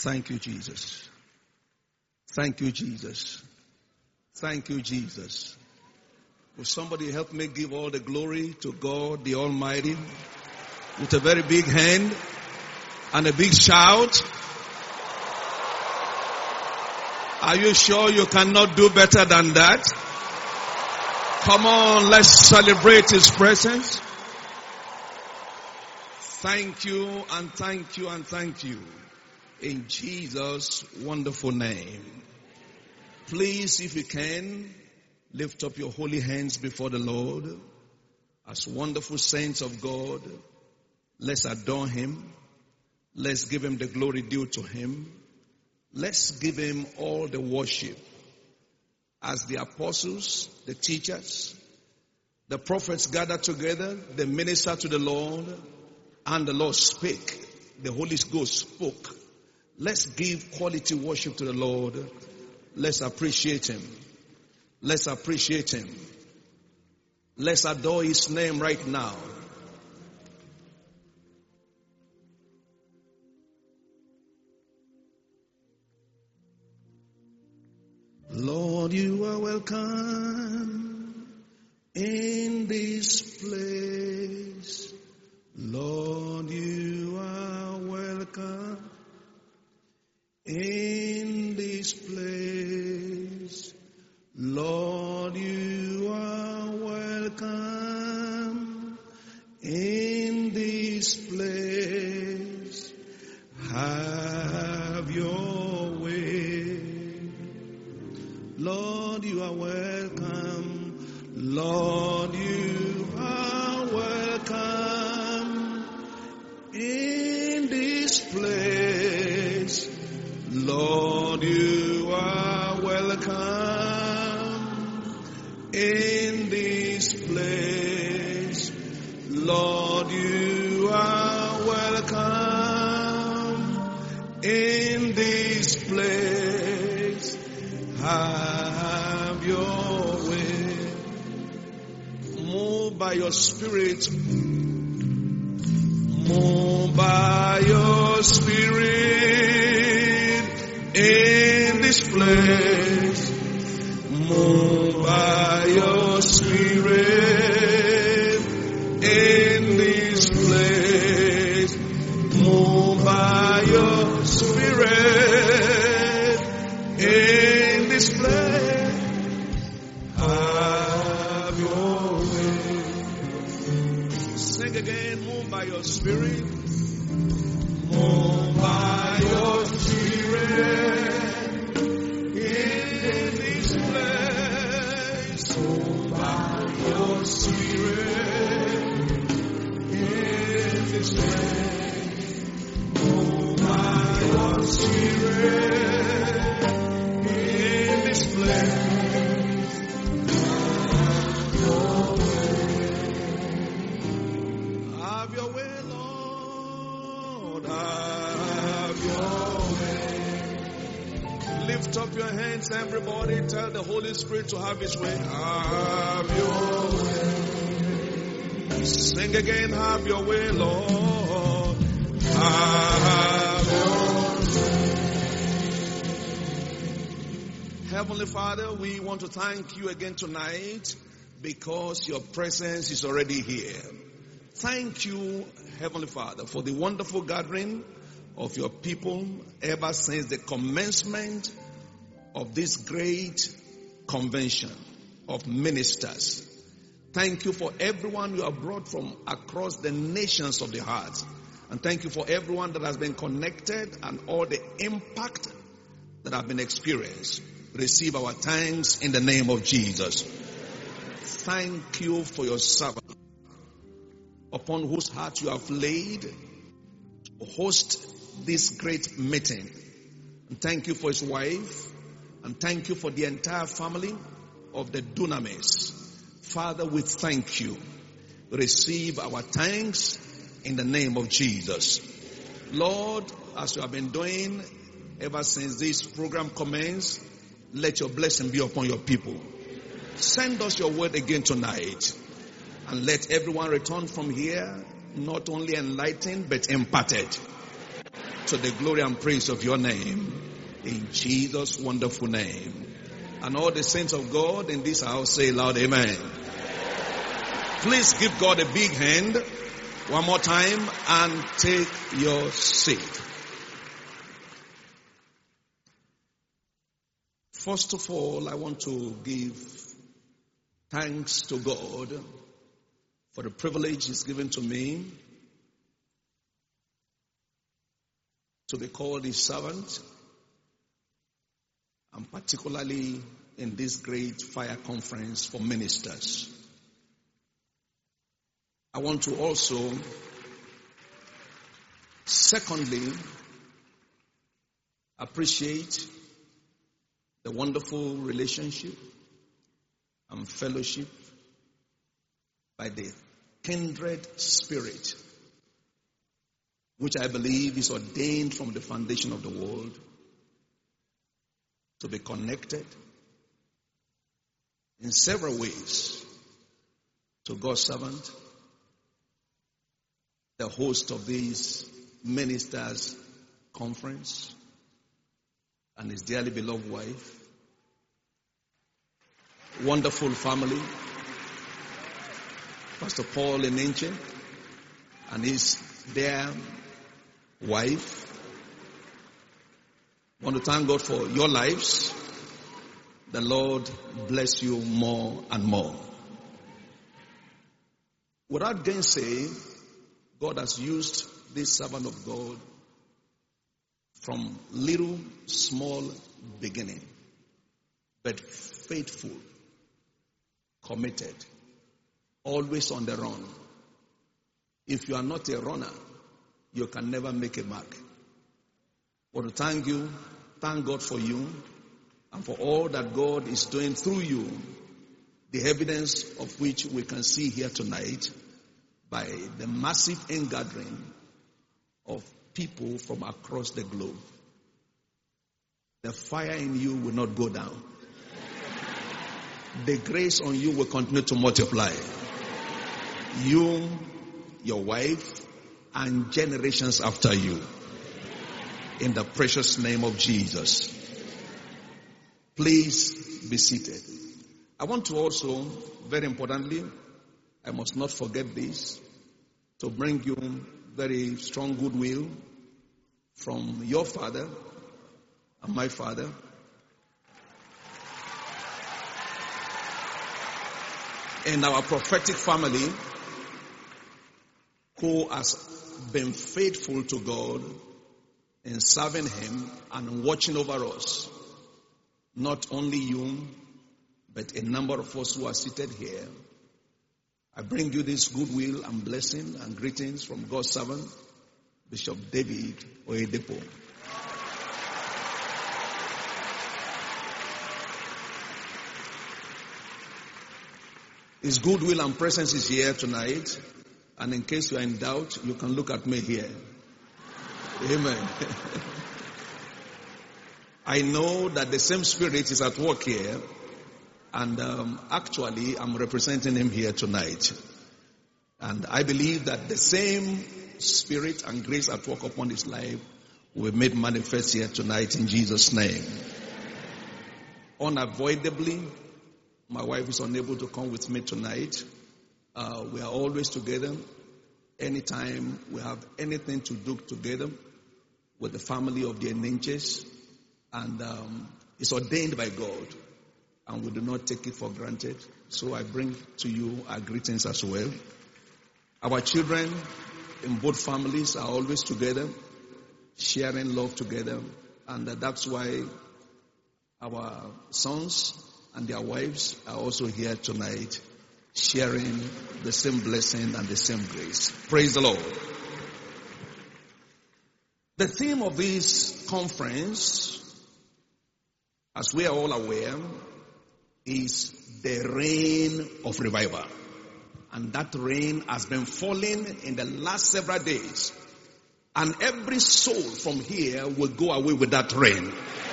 Thank you, Jesus. Thank you, Jesus. Thank you, Jesus. Will somebody help me give all the glory to God the Almighty with a very big hand and a big shout? Are you sure you cannot do better than that? Come on, let's celebrate His presence. Thank you and thank you and thank you. In Jesus' wonderful name. Please, if you can, lift up your holy hands before the Lord. As wonderful saints of God, let's adore Him. Let's give Him the glory due to Him. Let's give Him all the worship. As the apostles, the teachers, the prophets gathered together, they ministered to the Lord, and the Lord spake. The Holy Ghost spoke. Let's give quality worship to the Lord. Let's appreciate Him. Let's appreciate Him. Let's adore His name right now. Lord, you are welcome in this place. Lord, you are welcome in this place. Lord, you are welcome in this place. Have your way. Lord, you are welcome. Lord, you are welcome in this place. Lord, you are welcome in this place. Lord, you are welcome in this place. Have your way. Move by your Spirit. Move by your Spirit in this place. Move by your Spirit in this place. Move by your Spirit in this place. Have your way. Sing again. Move by your Spirit. Move by your Spirit in this place. Move by your Spirit in this place. Move by your Spirit in this place. Have your way, Lord. Have your way. Lift up your hands, everybody. Tell the Holy Spirit to have His way. Have your way. Sing again. Have your way, Lord. Have your way. Heavenly Father, we want to thank you again tonight because your presence is already here. Thank you, Heavenly Father, for the wonderful gathering of your people ever since the commencement of this great convention of ministers. Thank you for everyone you have brought from across the nations of the heart. And thank you for everyone that has been connected and all the impact that have been experienced. Receive our thanks in the name of Jesus. Thank you for your servant, upon whose heart you have laid to host this great meeting. And thank you for his wife. And thank you for the entire family of the Dunamis. Father, we thank you. Receive our thanks in the name of Jesus. Lord, as you have been doing ever since this program commenced, let your blessing be upon your people. Send us your word again tonight. And let everyone return from here not only enlightened but imparted. to the glory and praise of your name. In Jesus' wonderful name. And all the saints of God in this house say loud amen. Please give God a big hand one more time and take your seat. First of all, I want to give thanks to God for the privilege He's given to me to be called His servant, and particularly in this great fire conference for ministers. I want to also, secondly, appreciate the wonderful relationship and fellowship by the kindred spirit, which I believe is ordained from the foundation of the world to be connected in several ways to God's servant, the host of this ministers' conference, and his dearly beloved wife, wonderful family, Pastor Paul Enenche and his dear wife. I want to thank God for your lives. The Lord bless you more and more. Without gainsay, God has used this servant of God from little, small beginning, but faithful, committed, always on the run. If you are not a runner, you can never make a mark. I want to thank God for you, and for all that God is doing through you, the evidence of which we can see here tonight by the massive ingathering of people from across the globe. The fire in you will not go down. The grace on you will continue to multiply. You, your wife, and generations after you. In the precious name of Jesus. Please be seated. I want to also, very importantly, I must not forget this, to bring you very strong goodwill from your father and my father. And our prophetic family, who has been faithful to God in serving Him and watching over us. Not only you, but a number of us who are seated here. I bring you this goodwill and blessing and greetings from God's servant, Bishop David Oyedepo. His goodwill and presence is here tonight. And in case you are in doubt, you can look at me here. Amen. I know that the same spirit is at work here. And actually, I'm representing him here tonight. And I believe that the same spirit and grace at work upon his life will be made manifest here tonight in Jesus' name. Unavoidably, my wife is unable to come with me tonight. We are always together. Anytime we have anything to do together with the family of the Enenches, and it's ordained by God, and we do not take it for granted. So I bring to you our greetings as well. Our children in both families are always together, sharing love together, and that's why our sons and their wives are also here tonight, sharing the same blessing and the same grace. Praise the Lord. The theme of this conference, as we are all aware, is the rain of revival. And that rain has been falling in the last several days. And every soul from here will go away with that rain.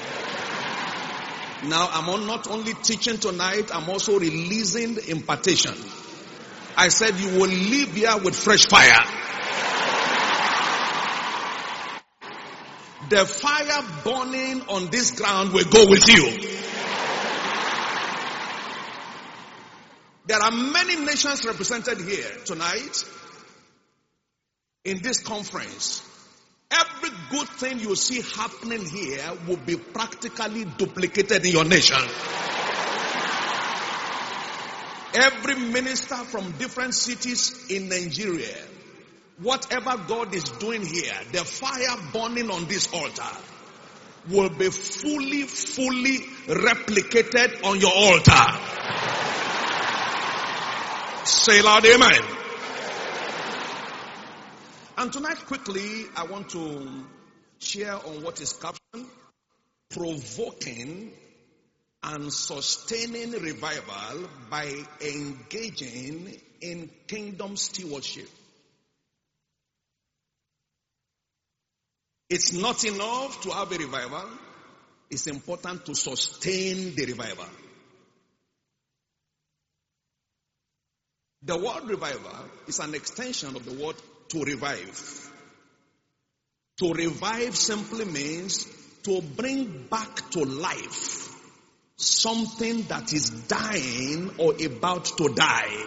Now, I'm not only teaching tonight, I'm also releasing the impartation. I said you will leave here with fresh fire. The fire burning on this ground will go with you. There are many nations represented here tonight in this conference. Every good thing you see happening here will be practically duplicated in your nation. Every minister from different cities in Nigeria, whatever God is doing here, the fire burning on this altar will be fully replicated on your altar. Say loud, amen. And tonight, quickly, I want to share on what is captioned, provoking and sustaining revival by engaging in kingdom stewardship. It's not enough to have a revival. It's important to sustain the revival. The word revival is an extension of the word to revive. To revive simply means to bring back to life something that is dying or about to die,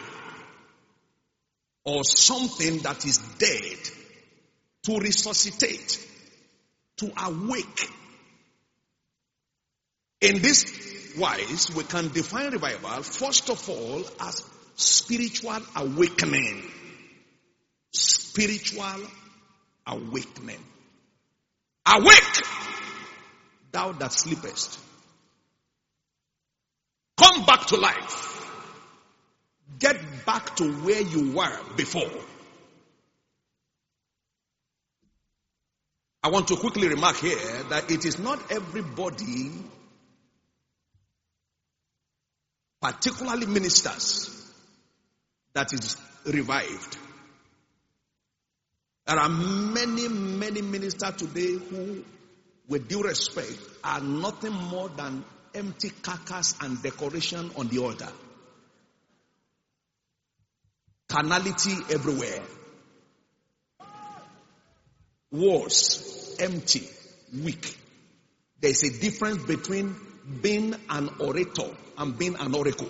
or something that is dead, to resuscitate, to awake. In this wise, we can define revival, first of all, as spiritual awakening. Spiritual awakening. Awake, thou that sleepest. Come back to life. Get back to where you were before. I want to quickly remark here that it is not everybody, particularly ministers, that is revived. There are many ministers today who, with due respect, are nothing more than empty carcass and decoration on the altar. Carnality everywhere. Words, empty, weak. There is a difference between being an orator and being an oracle.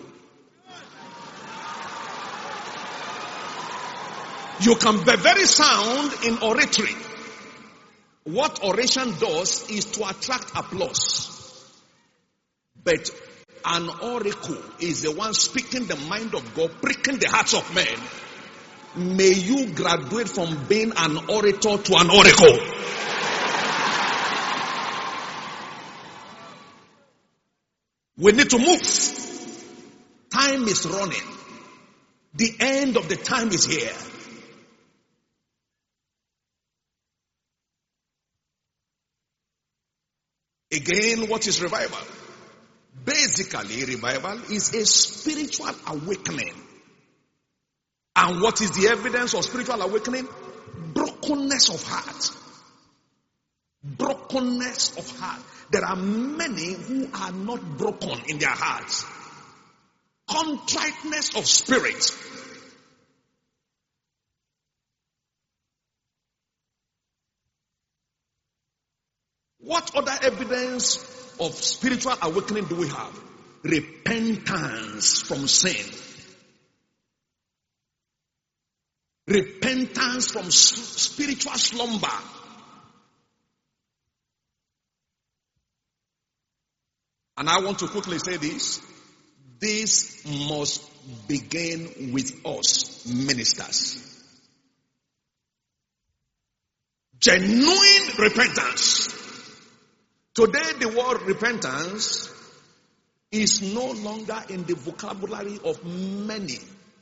You can be very sound in oratory. What oration does is to attract applause. But an oracle is the one speaking the mind of God, pricking the hearts of men. May you graduate from being an orator to an oracle. We need to move. Time is running. The end of the time is here. Again, what is revival? Basically, revival is a spiritual awakening. And what is the evidence of spiritual awakening? Brokenness of heart. Brokenness of heart. There are many who are not broken in their hearts. Contriteness of spirit. What other evidence of spiritual awakening do we have? Repentance from sin. Repentance from spiritual slumber. And I want to quickly say this. This must begin with us, ministers. Genuine repentance. Today the word repentance is no longer in the vocabulary of many.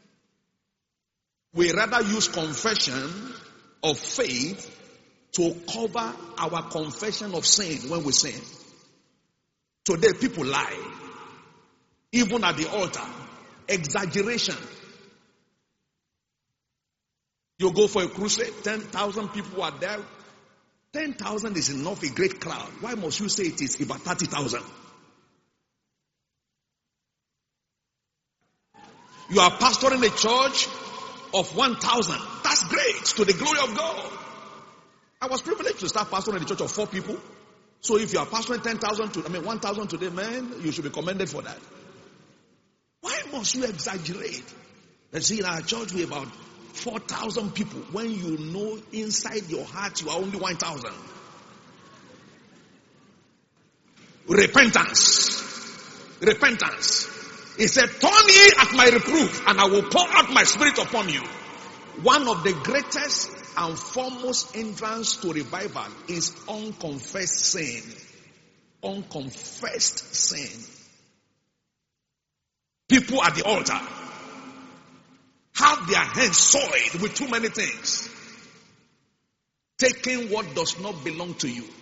We rather use confession of faith to cover our confession of sin when we sin. Today people lie. Even at the altar. Exaggeration. You go for a crusade, 10,000 people are there. 10,000 is enough, a great crowd. Why must you say it is about 30,000? You are pastoring a church of 1,000. That's great, to the glory of God. I was privileged to start pastoring in the church of 4 people. So if you are pastoring 1,000 today, man, you should be commended for that. Why must you exaggerate? Let's see, in our church we have about 4,000 people when you know inside your heart you are only 1,000. Repentance. He said, turn ye at my reproof, and I will pour out my spirit upon you. One of the greatest and foremost hindrance to revival is unconfessed sin. Unconfessed sin. People at the altar have their hands soiled with too many things, taking what does not belong to you,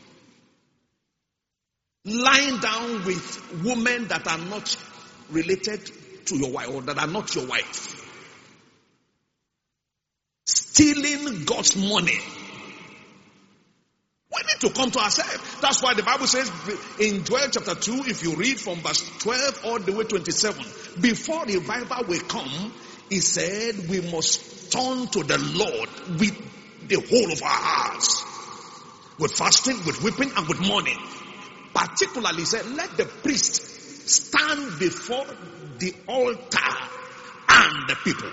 lying down with women that are not related to your wife or that are not your wife, stealing God's money. We need to come to ourselves. That's why the Bible says in Joel chapter 2, if you read from verse 12 all the way 27, before revival will come, he said we must turn to the Lord with the whole of our hearts, with fasting, with weeping, and with mourning. Particularly, he said, let the priest stand before the altar and the people.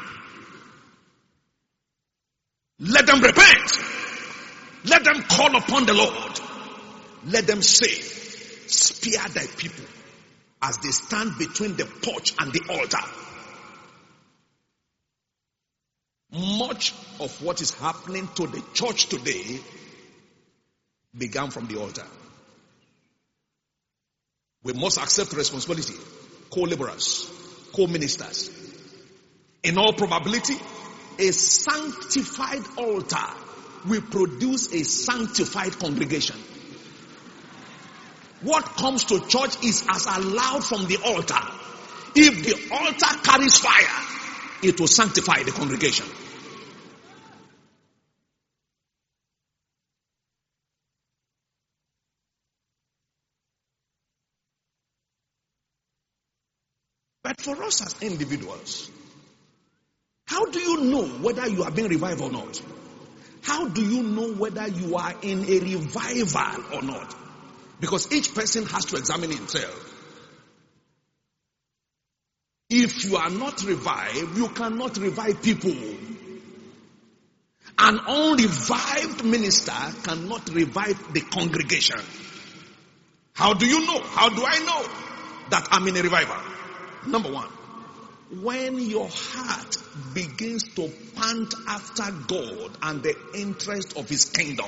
Let them repent. Let them call upon the Lord. Let them say, spare thy people as they stand between the porch and the altar. Much of what is happening to the church today began from the altar. We must accept responsibility. Co-laborers, co-ministers. In all probability, a sanctified altar will produce a sanctified congregation. What comes to church is as allowed from the altar. If the altar carries fire, it will sanctify the congregation. But for us as individuals, how do you know whether you are being revived or not? How do you know whether you are in a revival or not? Because each person has to examine himself. If you are not revived, you cannot revive people. An unrevived minister cannot revive the congregation. How do you know? How do I know that I'm in a revival? Number one, when your heart begins to pant after God and the interest of His kingdom.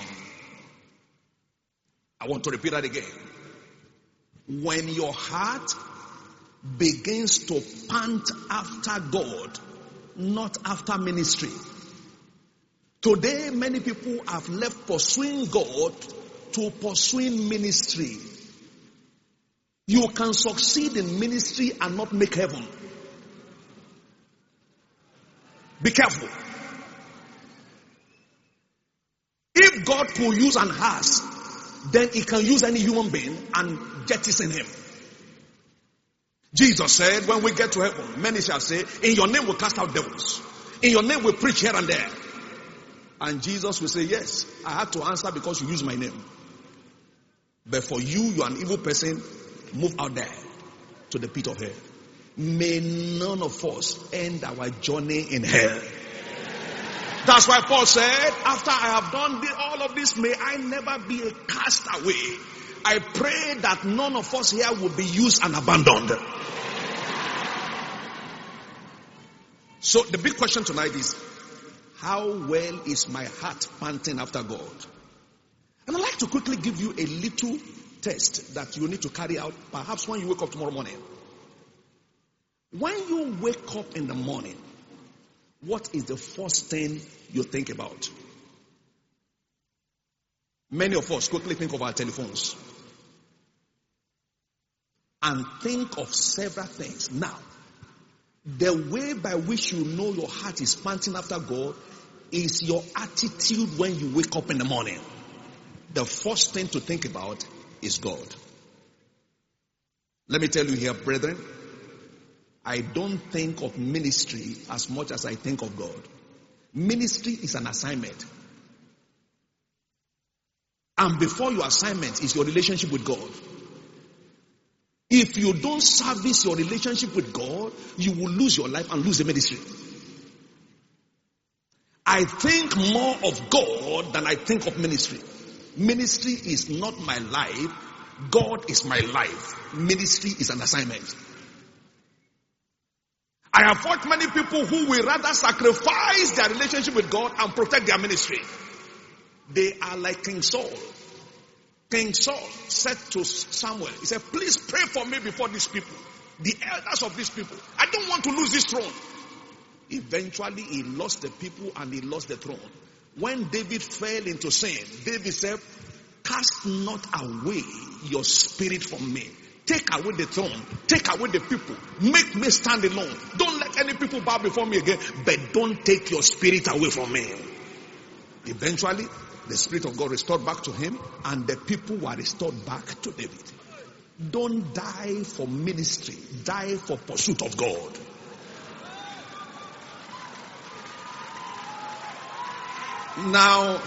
I want to repeat that again. When your heart begins to pant after God, not after ministry. Today, many people have left pursuing God to pursuing ministry. You can succeed in ministry and not make heaven. Be careful. If God could use an ass, then He can use any human being and jettison him. Jesus said, when we get to heaven, many shall say, in your name we cast out devils. In your name we preach here and there. And Jesus will say, yes, I had to answer because you use my name. But for you, you are an evil person. Move out there to the pit of hell. May none of us end our journey in hell. That's why Paul said, after I have done all of this, may I never be a castaway. I pray that none of us here will be used and abandoned. So the big question tonight is, how well is my heart panting after God? And I'd like to quickly give you a little test that you need to carry out perhaps when you wake up tomorrow morning. When you wake up in the morning, what is the first thing you think about? Many of us quickly think of our telephones and think of several things. Now, the way by which you know your heart is panting after God is your attitude when you wake up in the morning. The first thing to think about is God. Let me tell you here, brethren, I don't think of ministry as much as I think of God. Ministry is an assignment. And before your assignment is your relationship with God. If you don't service your relationship with God, you will lose your life and lose the ministry. I think more of God than I think of ministry. Ministry is not my life. God is my life. Ministry is an assignment. I have fought many people who will rather sacrifice their relationship with God and protect their ministry. They are like King Saul. King Saul said to Samuel, he said, please pray for me before these people, the elders of these people. I don't want to lose this throne. Eventually, he lost the people and he lost the throne. When David fell into sin, David said, cast not away your spirit from me. Take away the throne. Take away the people. Make me stand alone. Don't let any people bow before me again. But don't take your spirit away from me. Eventually, the Spirit of God restored back to him, and the people were restored back to David. Don't die for ministry. Die for pursuit of God. Now,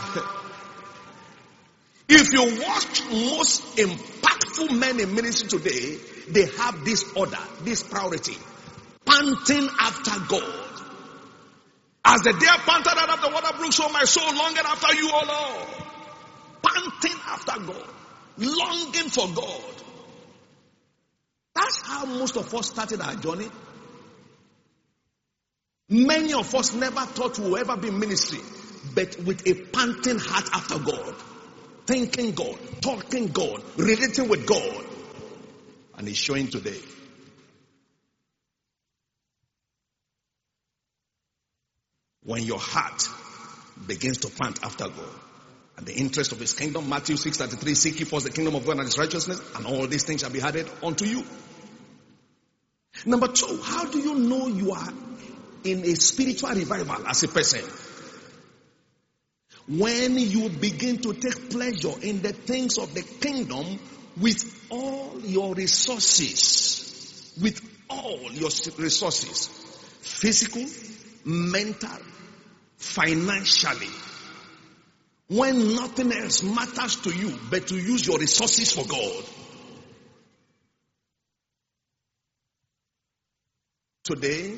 if you watch most impactful men in ministry today, they have this order, this priority. Panting after God. As the deer panted out of the water brook, so my soul longed after you, O Lord. Panting after God. Longing for God. That's how most of us started our journey. Many of us never thought we would ever be in ministry, but with a panting heart after God. Thinking God, talking God, relating with God. And it's showing today. When your heart begins to pant after God and the interest of his kingdom, Matthew 6:33, seek ye first the kingdom of God and his righteousness, and all these things shall be added unto you. Number two, how do you know you are in a spiritual revival as a person? When you begin to take pleasure in the things of the kingdom with all your resources. With all your resources. Physical, mental, financially. When nothing else matters to you but to use your resources for God. Today,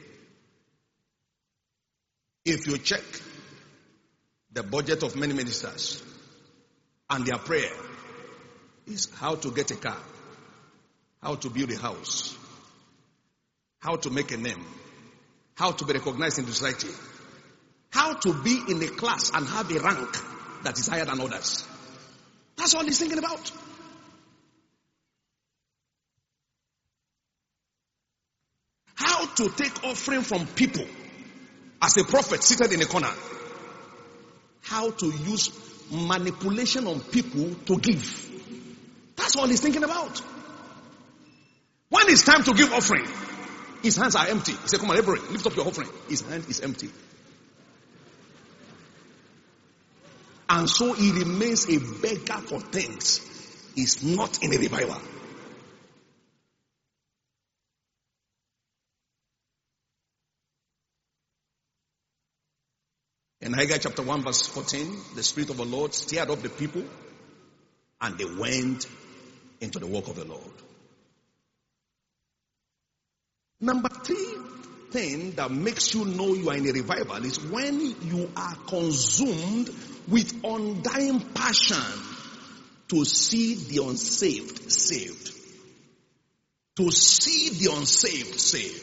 if you check the budget of many ministers and their prayer is how to get a car, how to build a house, how to make a name, how to be recognized in the society, how to be in a class and have a rank that is higher than others. That's all he's thinking about. How to take offering from people as a prophet seated in a corner. How to use manipulation on people to give. That's all he's thinking about. When it's time to give offering, his hands are empty. He said, come on, everybody, lift up your offering. His hand is empty. And so he remains a beggar for things. He's not in a revival. In Haggai chapter 1 verse 14, the Spirit of the Lord stirred up the people and they went into the work of the Lord. Number 3 thing that makes you know you are in a revival is when you are consumed with undying passion to see the unsaved saved. To see the unsaved saved.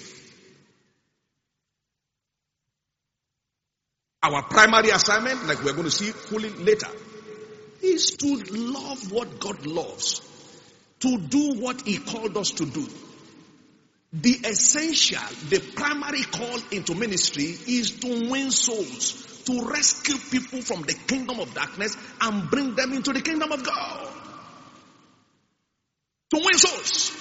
Our primary assignment, like we're going to see fully later, is to love what God loves. To do what he called us to do. The essential, the primary call into ministry is to win souls. To rescue people from the kingdom of darkness and bring them into the kingdom of God. To win souls.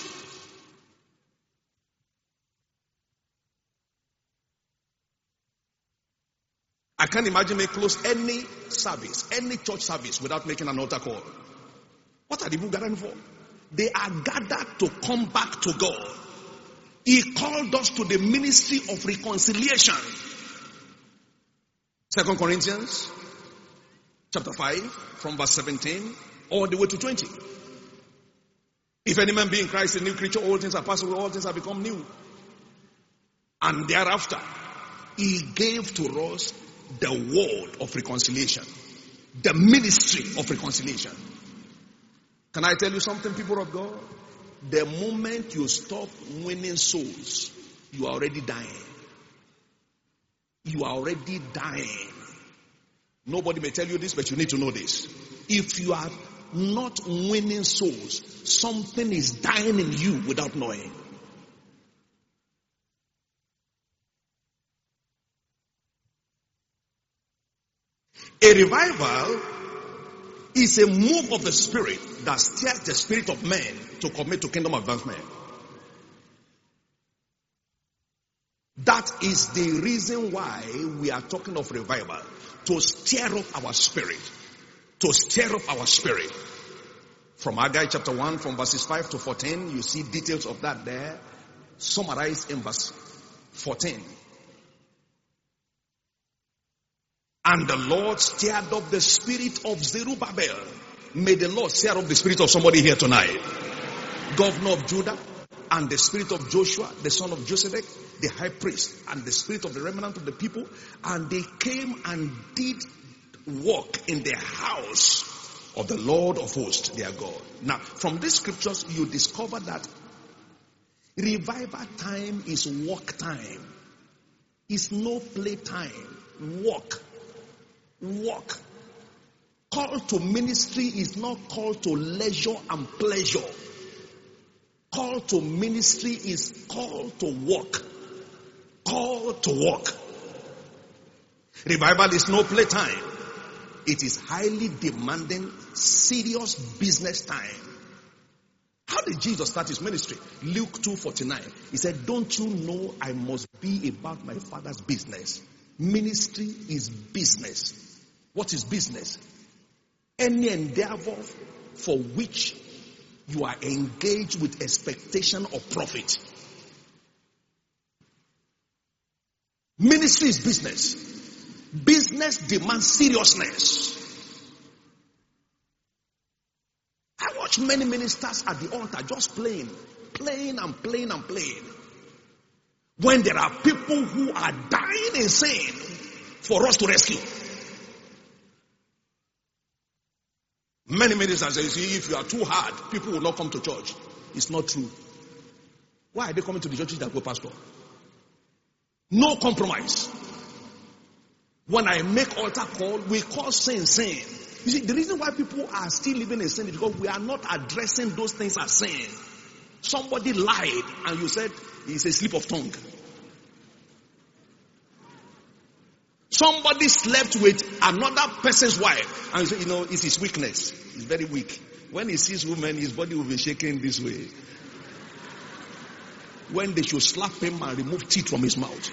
I can't imagine me close any service, any church service without making an altar call. What are the people gathering for? They are gathered to come back to God. He called us to the ministry of reconciliation. 2 Corinthians chapter 5, from verse 17, all the way to 20. If any man be in Christ, a new creature, all things are passed away, all things have become new. And thereafter, he gave to us the word of reconciliation, the ministry of reconciliation. Can I tell you something, people of God? The moment you stop winning souls, you are already dying. You are already dying. Nobody may tell you this, but you need to know this. If you are not winning souls, something is dying in you without knowing. A revival is a move of the Spirit that stirs the spirit of men to commit to kingdom advancement. That is the reason why we are talking of revival. To stir up our spirit. To stir up our spirit. From Haggai chapter 1, from verses 5 to 14, you see details of that there, summarized in verse 14. And the Lord stirred up the spirit of Zerubbabel. May the Lord stir up the spirit of somebody here tonight. Governor of Judah, and the spirit of Joshua, the son of Josedek, the high priest, and the spirit of the remnant of the people. And they came and did work in the house of the Lord of hosts, their God. Now, from these scriptures, you discover that revival time is work time. It's no play time. Work. Work. Call to ministry is not call to leisure and pleasure. Call to ministry is call to work. Call to work. Revival is no play time. It is highly demanding, serious business time. How did Jesus start his ministry? Luke 2:49. He said, don't you know I must be about my Father's business? Ministry is business. What is business? Any endeavor for which you are engaged with expectation of profit. Ministry is business. Business demands seriousness. I watch many ministers at the altar just playing. When there are people who are dying insane for us to rescue. Many ministers say, see, if you are too hard, people will not come to church. It's not true. Why are they coming to the churches that go pastor? No compromise. When I make altar call, we call sin. You see, the reason why people are still living in sin is because we are not addressing those things as sin. Somebody lied and you said it's a slip of tongue. Somebody slept with another person's wife and you say, it's his weakness. He's very weak. When he sees women, his body will be shaking this way. When they should slap him and remove teeth from his mouth.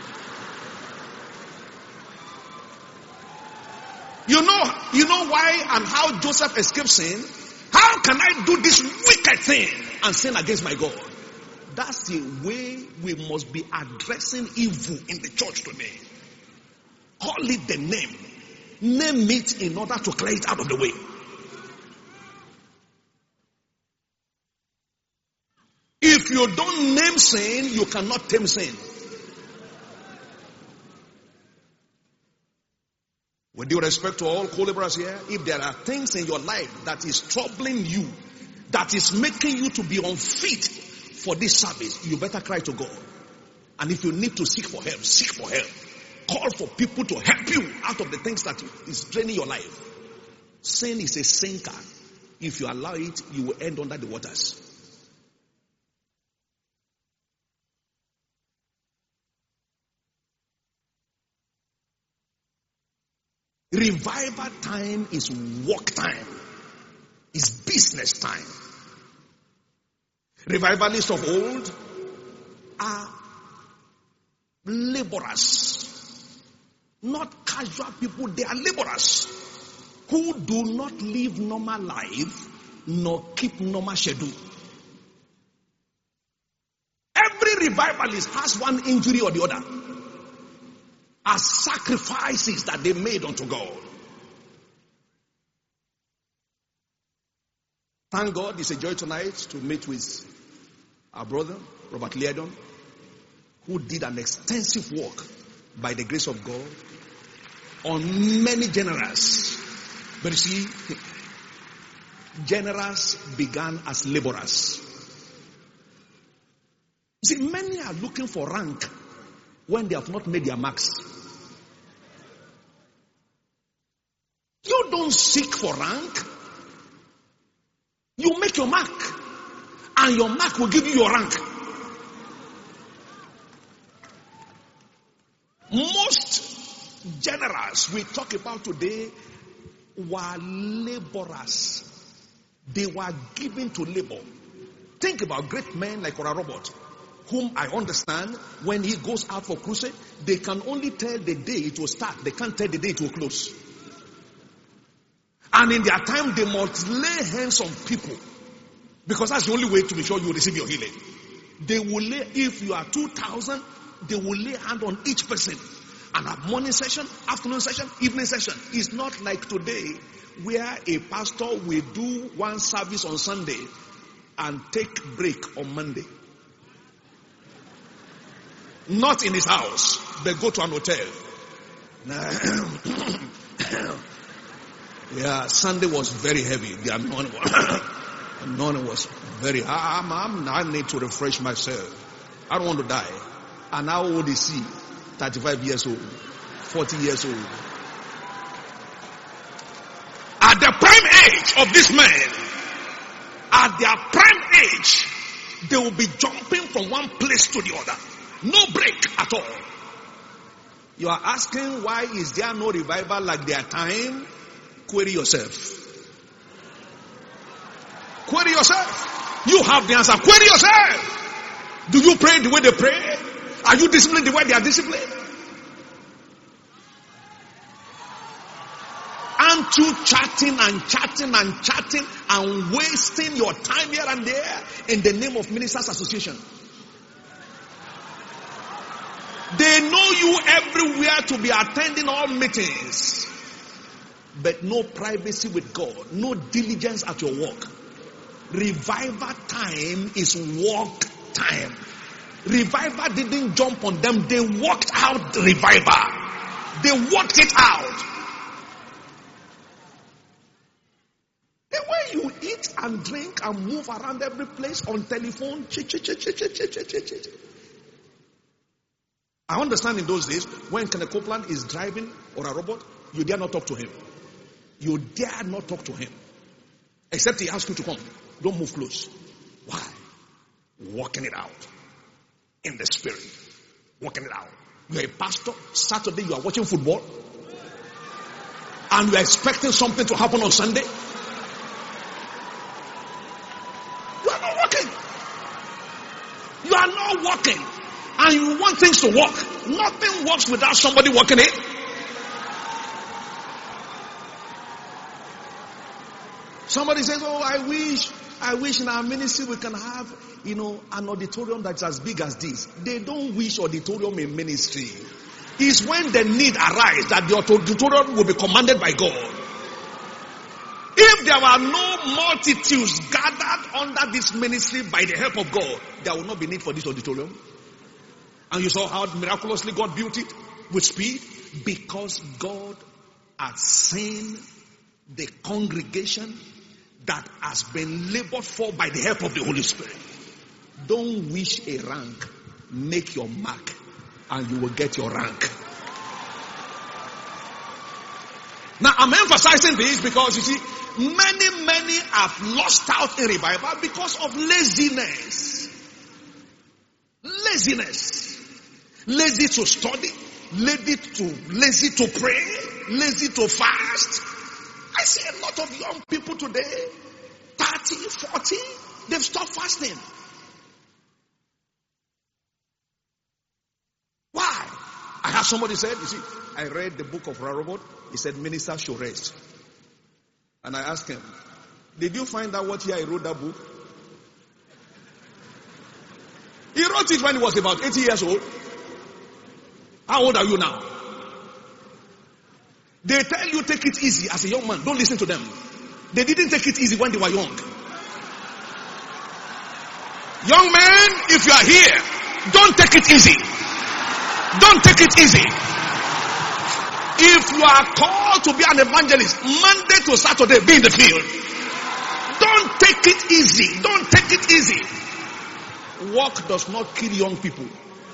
You know why and how Joseph escaped sin? How can I do this wicked thing and sin against my God? That's the way we must be addressing evil in the church today. Call it the name. Name it in order to clear it out of the way. If you don't name sin, you cannot tame sin. With due respect to all co-laborers here, if there are things in your life that is troubling you, that is making you to be unfit for this service, you better cry to God. And if you need to seek for help, seek for help. Call for people to help you out of the things that is draining your life. Sin is a sinker. If you allow it, you will end under the waters. Revival time is work time. It's business time. Revivalists of old are laborers. Not casual people, they are laborers who do not live normal life nor keep normal schedule. Every revivalist has one injury or the other as sacrifices that they made unto God. Thank God it's a joy tonight to meet with our brother, Robert Liadon, who did an extensive work by the grace of God on many generals. But you see, generals began as laborers. You see, many are looking for rank when they have not made their marks. You don't seek for rank. You make your mark. And your mark will give you your rank. Most generals we talk about today were laborers. They were given to labor. Think about great men like Oral Roberts, whom I understand when he goes out for crusade, they can only tell the day it will start. They can't tell the day it will close. And in their time, they must lay hands on people. Because that's the only way to be sure you receive your healing. They will lay, if you are 2,000, they will lay hand on each person. And have morning session, afternoon session, evening session. It's not like today, where a pastor will do one service on Sunday and take break on Monday. Not in his house, but go to an hotel. Yeah, Sunday was very heavy. The anointing was very high. I need to refresh myself. I don't want to die. And how old is he? 35 years old. 40 years old. At the prime age of this man, at their prime age, they will be jumping from one place to the other. No break at all. You are asking why is there no revival like their time? Query yourself. Query yourself. You have the answer. Query yourself. Do you pray the way they pray? Are you disciplined the way they are disciplined? Aren't you chatting and wasting your time here and there in the name of Ministers Association? They know you everywhere to be attending all meetings. But no privacy with God. No diligence at your work. Revival time is work time. Revival didn't jump on them. They worked out the revival. They worked it out. The way you eat and drink and move around every place on telephone. I understand in those days when Kenneth Copeland is driving or a robot, you dare not talk to him. You dare not talk to him. Except he asks you to come. Don't move close. Why? Working it out. In the spirit. Working it out. You're a pastor. Saturday you are watching football. And you are expecting something to happen on Sunday. You are not working. You are not working. And you want things to work. Nothing works without somebody working it. Somebody says, oh, I wish in our ministry we can have, an auditorium that's as big as this. They don't wish auditorium in ministry. It's when the need arises that the auditorium will be commanded by God. If there were no multitudes gathered under this ministry by the help of God, there will not be need for this auditorium. And you saw how miraculously God built it with speed. Because God has seen the congregation that has been labored for by the help of the Holy Spirit. Don't wish a rank. Make your mark and you will get your rank. Now I'm emphasizing this because you see, many have lost out in revival because of laziness. Lazy to study, lazy to pray, lazy to fast. I see a lot of young people today, 30, 40, they've stopped fasting. Why? I have somebody said, you see, I read the book of Robert. He said, ministers should rest. And I asked him, did you find out what year he wrote that book? He wrote it when he was about 80 years old. How old are you now? They tell you take it easy as a young man. Don't listen to them. They didn't take it easy when they were young. Young man, if you are here, don't take it easy. Don't take it easy. If you are called to be an evangelist, Monday to Saturday, be in the field. Don't take it easy. Don't take it easy. Work does not kill young people.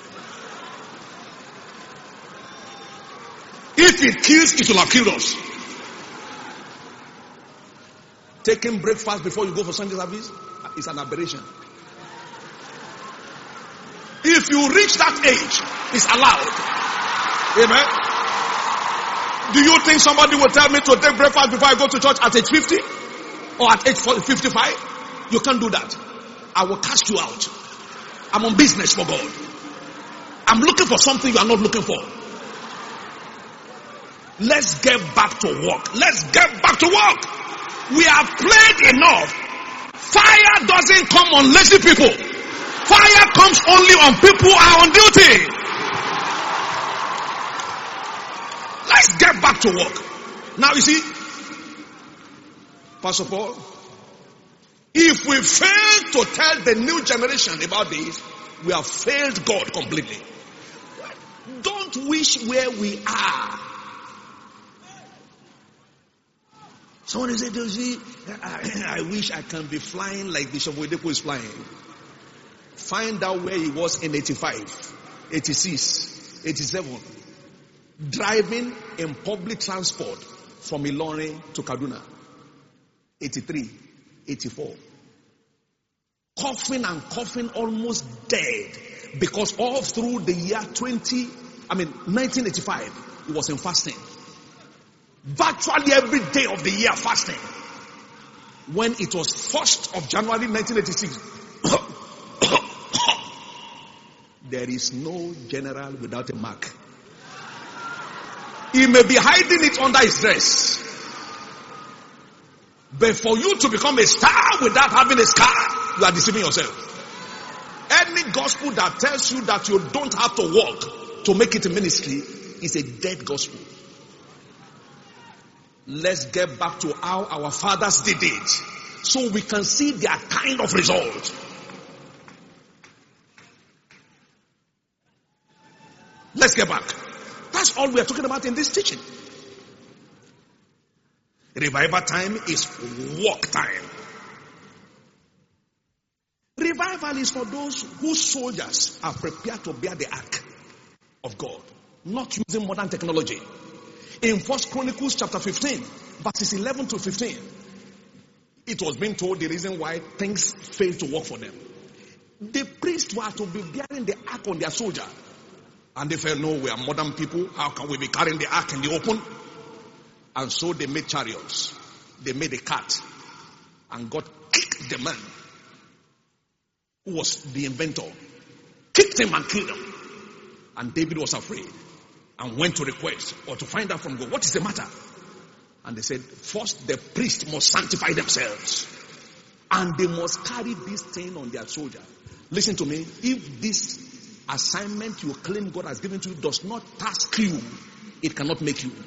If it kills, it will have killed us. Taking breakfast before you go for Sunday service is an aberration. If you reach that age, it's allowed. Amen. Do you think somebody will tell me to take breakfast before I go to church at age 50? Or at age 55? You can't do that. I will cast you out. I'm on business for God. I'm looking for something you are not looking for. Let's get back to work. Let's get back to work. We have played enough. Fire doesn't come on lazy people. Fire comes only on people who are on duty. Let's get back to work. Now you see, Pastor Paul, if we fail to tell the new generation about this, we have failed God completely. Don't wish where we are. Someone said, I wish I can be flying like Bishop Oyedepo is flying. Find out where he was in 85, 86, 87. Driving in public transport from Ilorin to Kaduna. 83, 84. Coughing and coughing, almost dead. Because all through the year 1985, he was in fasting. Virtually every day of the year fasting. When it was 1st of January 1986, there is no general without a mark. He may be hiding it under his dress. But for you to become a star without having a scar, you are deceiving yourself. Any gospel that tells you that you don't have to work to make it a ministry is a dead gospel. Let's get back to how our fathers did it, so we can see their kind of result. Let's get back. That's all we are talking about in this teaching. Revival time is work time. Revival is for those whose soldiers are prepared to bear the ark of God, not using modern technology. In 1 Chronicles chapter 15, verses 11 to 15, it was being told the reason why things failed to work for them. The priests were to be bearing the ark on their soldier. And they felt, no, we are modern people. How can we be carrying the ark in the open? And so they made chariots. They made a cart. And God kicked the man who was the inventor. Kicked him and killed him. And David was afraid and went to request or to find out from God, what is the matter? And they said, first the priest must sanctify themselves. And they must carry this thing on their soldier. Listen to me. If this assignment you claim God has given to you does not task you, it cannot make you.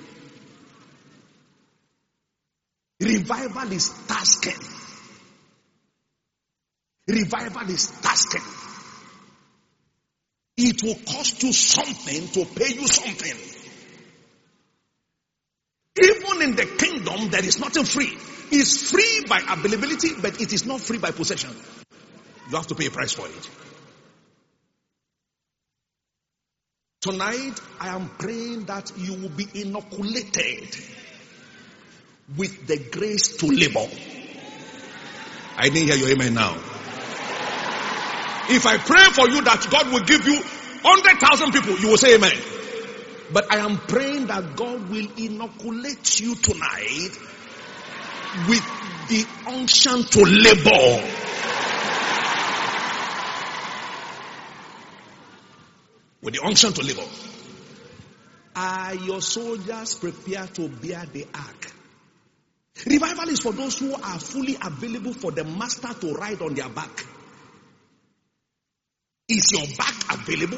Revival is tasking. Revival is tasking. It will cost you something to pay you something. Even in the kingdom, there is nothing free. It's free by availability, but it is not free by possession. You have to pay a price for it. Tonight, I am praying that you will be inoculated with the grace to labor. I didn't hear your amen now. If I pray for you that God will give you 100,000 people, you will say amen. But I am praying that God will inoculate you tonight with the unction to labor. With the unction to labor. Are your soldiers prepared to bear the ark? Revival is for those who are fully available for the master to ride on their back. Is your back available?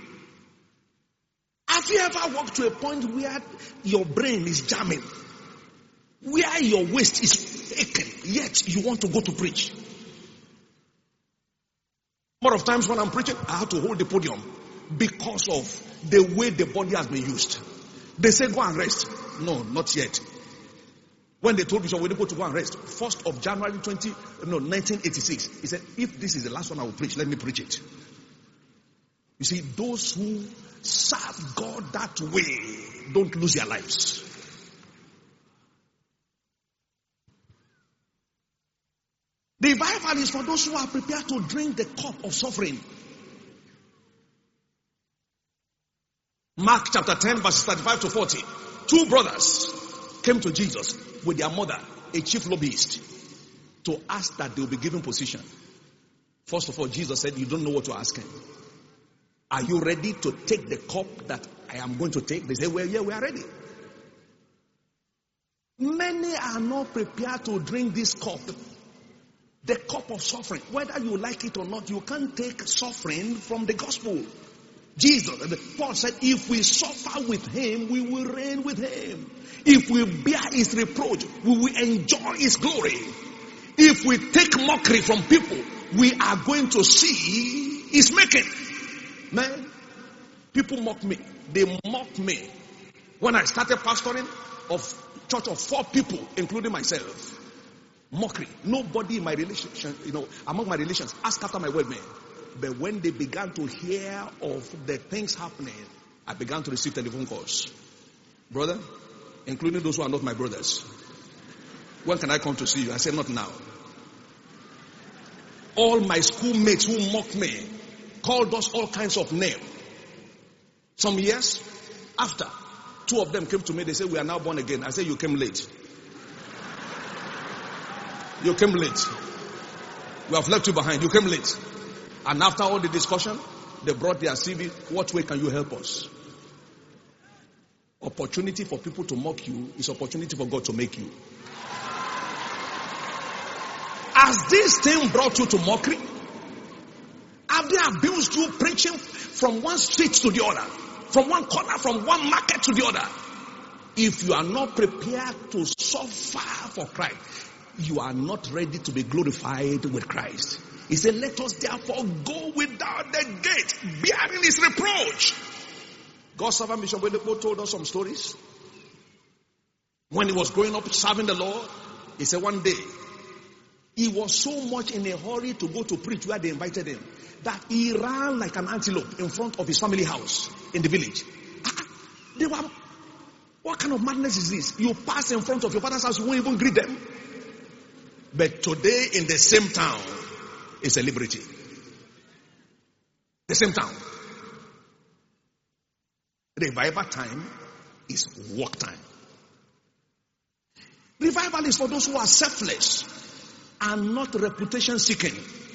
Have you ever walked to a point where your brain is jamming? Where your waist is aching, yet you want to go to preach? More of times when I'm preaching, I have to hold the podium because of the way the body has been used. They say go and rest. No, not yet. When they told Bishop Oyedepo to go and rest, 1st of January 1986, he said, if this is the last one I will preach, let me preach it. You see, those who serve God that way don't lose their lives. The revival is for those who are prepared to drink the cup of suffering. Mark chapter 10 verses 35 to 40. 2 brothers came to Jesus with their mother, a chief lobbyist, to ask that they will be given position. First of all, Jesus said, you don't know what to ask him. Are you ready to take the cup that I am going to take? They say, well, yeah, we are ready. Many are not prepared to drink this cup. The cup of suffering. Whether you like it or not, you can't take suffering from the gospel. Paul said, if we suffer with him, we will reign with him. If we bear his reproach, we will enjoy his glory. If we take mockery from people, we are going to see his making. Man, people mock me. They mock me. When I started pastoring of church of 4 people, including myself. Mockery. Nobody in my relation, among my relations, asked after my welfare. But when they began to hear of the things happening, I began to receive telephone calls. Brother, including those who are not my brothers. When can I come to see you? I said, not now. All my schoolmates who mocked me called us all kinds of names. Some years after, 2 of them came to me. They said, we are now born again. I said, you came late. You came late. We have left you behind. You came late. And after all the discussion, they brought their CV. What way can you help us? Opportunity for people to mock you is opportunity for God to make you. Has this thing brought you to mockery? Have they abused you preaching from one street to the other? From one corner, from one market to the other? If you are not prepared to suffer for Christ, you are not ready to be glorified with Christ. He said, let us therefore go without the gate, bearing his reproach. God's servant Bishop Oyedepo told us some stories. When he was growing up serving the Lord, he said one day, he was so much in a hurry to go to preach where they invited him, that he ran like an antelope in front of his family house in the village. They were, what kind of madness is this? You pass in front of your father's house, you won't even greet them. But today in the same town, it's a liberty. The same town. Revival time is work time. Revival is for those who are selfless and not reputation seeking.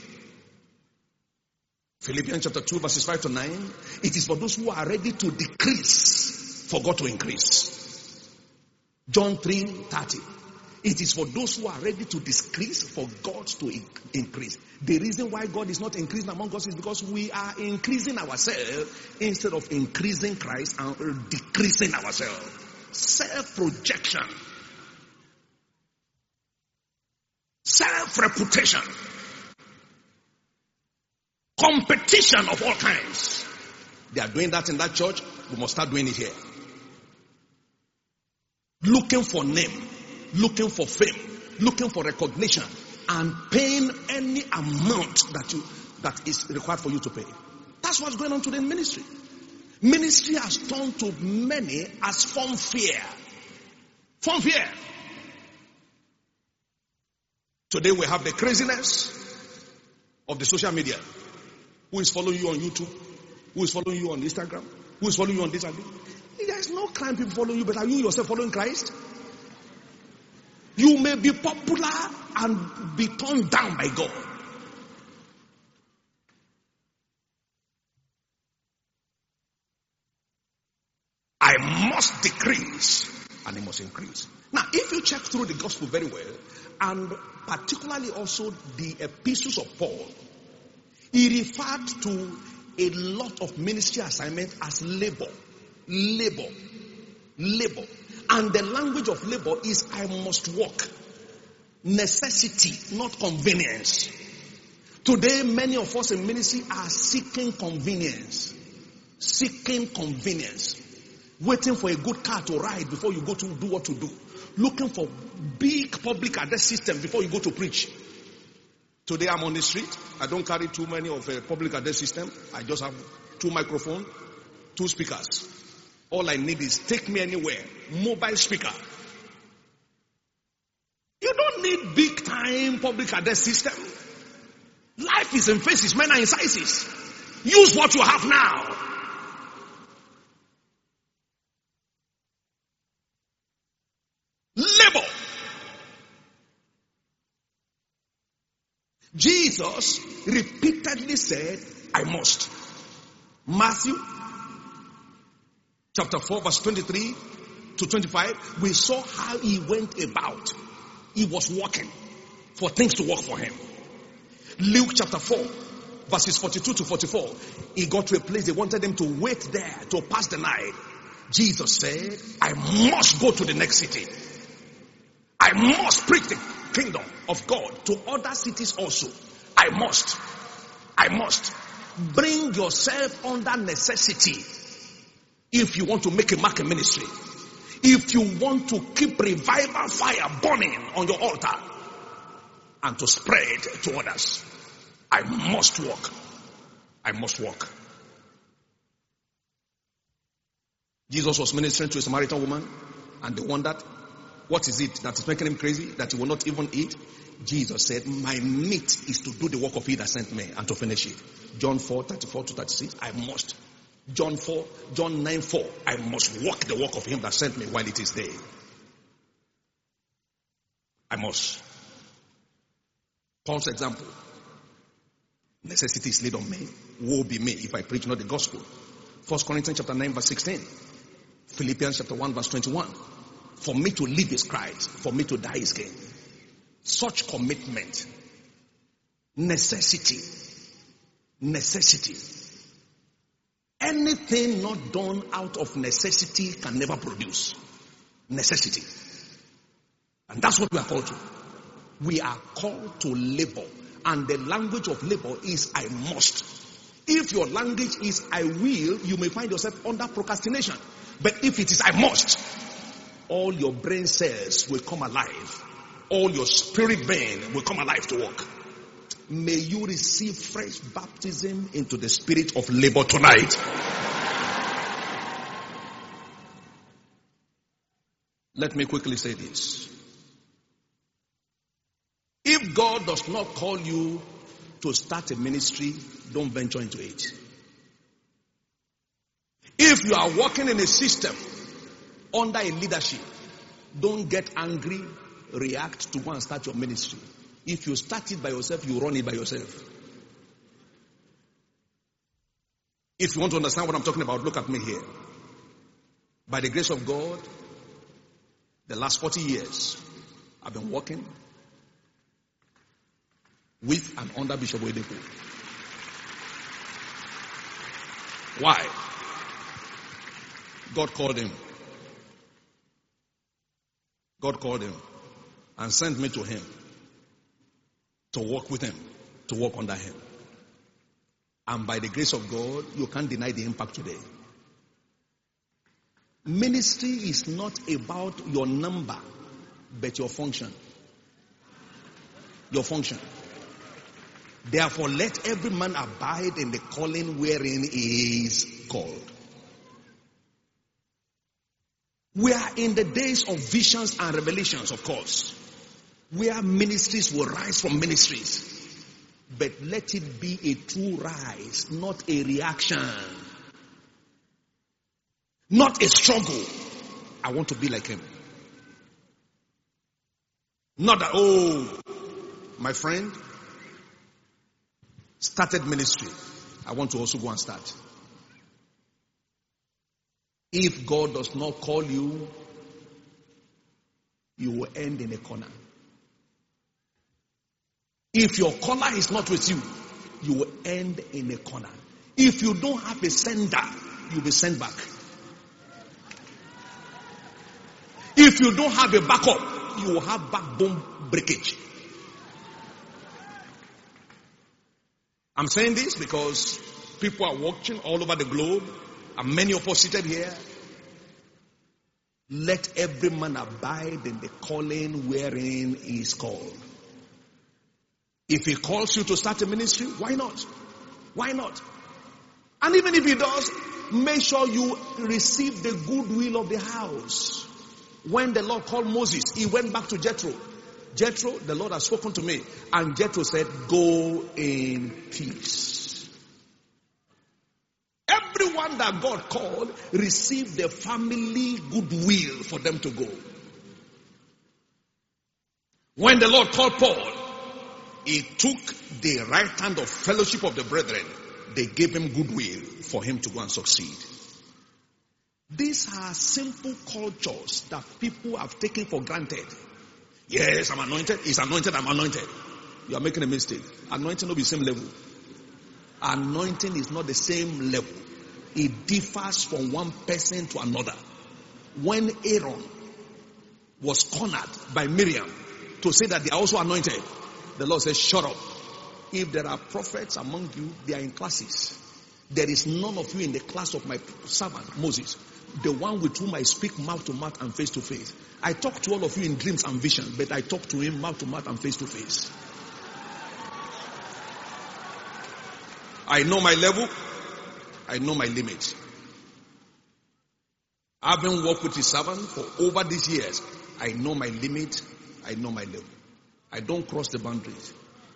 Philippians chapter 2 verses 5 to 9. It is for those who are ready to decrease for God to increase. John 3:30. It is for those who are ready to decrease for God to increase. The reason why God is not increasing among us is because we are increasing ourselves instead of increasing Christ and decreasing ourselves. Self-projection. Self-reputation. Competition of all kinds. They are doing that in that church. We must start doing it here. Looking for name. Looking for fame, looking for recognition, and paying any amount that is required for you to pay. That's what's going on today in ministry. Ministry has turned to many as fun fear. Fun fear. Today we have the craziness of the social media. Who is following you on YouTube? Who is following you on Instagram? Who is following you on this and this? There is no crime people following you, but are you yourself following Christ? You may be popular and be turned down by God. I must decrease and he must increase. Now, if you check through the gospel very well, and particularly also the epistles of Paul, he referred to a lot of ministry assignments as labor. Labor. Labor. And the language of labor is I must work. Necessity, not convenience. Today, many of us in ministry are seeking convenience. Seeking convenience. Waiting for a good car to ride before you go to do what to do. Looking for big public address system before you go to preach. Today I'm on the street. I don't carry too many of a public address system. I just have 2 microphones, 2 speakers. All I need is take me anywhere. Mobile speaker. You don't need big time public address system. Life is in phases, men are in sizes. Use what you have now. Labor. Jesus repeatedly said, I must. Matthew chapter 4 verse 23 to 25, we saw how he went about. He was working for things to work for him. Luke chapter 4 verses 42 to 44, he got to a place they wanted him to wait there to pass the night. Jesus said, I must go to the next city. I must preach the kingdom of God to other cities also. I must. Bring yourself under necessity if you want to make a mark in ministry. If you want to keep revival fire burning on your altar and to spread to others. I must walk. Jesus was ministering to a Samaritan woman and they wondered, what is it that is making him crazy that he will not even eat? Jesus said, my meat is to do the work of he that sent me and to finish it. John 4, 34 to 36, I must. John 9, 4, I must walk the work of him that sent me while it is day. I must. Paul's example. Necessity is laid on me. Woe be me if I preach not the gospel. 1 Corinthians chapter 9 verse 16. Philippians chapter 1 verse 21. For me to live is Christ. For me to die is gain. Such commitment. Necessity. Anything not done out of necessity can never produce. Necessity. And that's what we are called to. We are called to labor. And the language of labor is I must. If your language is I will, you may find yourself under procrastination. But if it is I must, all your brain cells will come alive. All your spirit being will come alive to work. May you receive fresh baptism into the spirit of labor tonight. Let me quickly say this. If God does not call you to start a ministry, don't venture into it. If you are working in a system under a leadership, don't get angry, react to go and start your ministry. If you start it by yourself, you run it by yourself. If you want to understand what I'm talking about, look at me here. By the grace of God, the last 40 years, I've been working with and under Bishop Oyedepo. Why? God called him. God called him and sent me to him to work with him, to work under him. And by the grace of God, you can't deny the impact today. Ministry is not about your number, but your function. Your function. Therefore, let every man abide in the calling wherein he is called. We are in the days of visions and revelations, of course, where ministries will rise from ministries. But let it be a true rise, not a reaction. Not a struggle. I want to be like him. Not that, oh, my friend started ministry. I want to also go and start. If God does not call you, you will end in a corner. If your caller is not with you, you will end in a corner. If you don't have a sender, you'll be sent back. If you don't have a backup, you will have backbone breakage. I'm saying this because people are watching all over the globe, and many of us seated here. Let every man abide in the calling wherein he is called. If he calls you to start a ministry, why not? Why not? And even if he does, make sure you receive the goodwill of the house. When the Lord called Moses, he went back to Jethro. Jethro, the Lord has spoken to me. And Jethro said, go in peace. Everyone that God called received the family goodwill for them to go. When the Lord called Paul, he took the right hand of fellowship of the brethren. They gave him goodwill for him to go and succeed. These are simple cultures that people have taken for granted. Yes, I'm anointed. He's anointed. I'm anointed. You are making a mistake. Anointing will be the same level. Anointing is not the same level. It differs from one person to another. When Aaron was cornered by Miriam to say that they are also anointed, the Lord says, shut up. If there are prophets among you, they are in classes. There is none of you in the class of my servant, Moses, the one with whom I speak mouth to mouth and face to face. I talk to all of you in dreams and visions, but I talk to him mouth to mouth and face to face. I know my level. I know my limit. Having worked with his servant for over these years, I know my limit. I know my level. I don't cross the boundaries.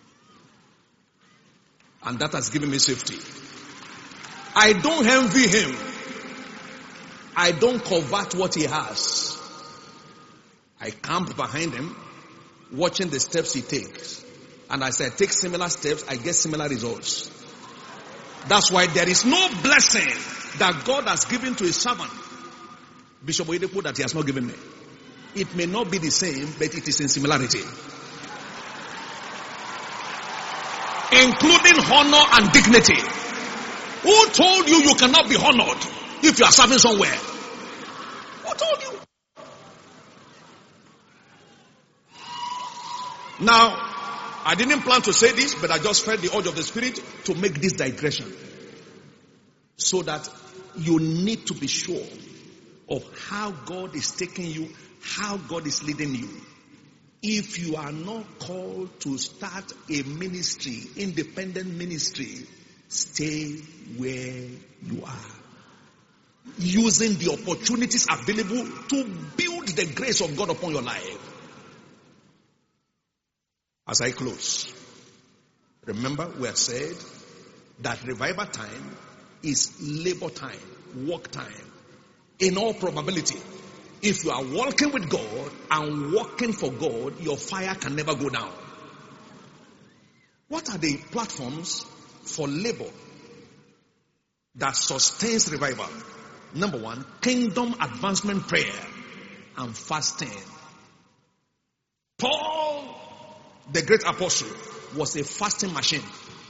And that has given me safety. I don't envy him. I don't covet what he has. I camp behind him, watching the steps he takes. And as I take similar steps, I get similar results. That's why there is no blessing that God has given to his servant, Bishop Oyedepo, that he has not given me. It may not be the same, but it is in similarity. Including honor and dignity. Who told you you cannot be honored if you are serving somewhere? Who told you? Now, I didn't plan to say this, but I just felt the urge of the Spirit to make this digression. So that you need to be sure of how God is taking you, how God is leading you. If you are not called to start a ministry, independent ministry, stay where you are. Using the opportunities available to build the grace of God upon your life. As I close, remember we have said that revival time is labor time, work time. In all probability, if you are walking with God and working for God, your fire can never go down. What are the platforms for labor that sustains revival? Number one, kingdom advancement prayer and fasting. Paul, the great apostle, was a fasting machine.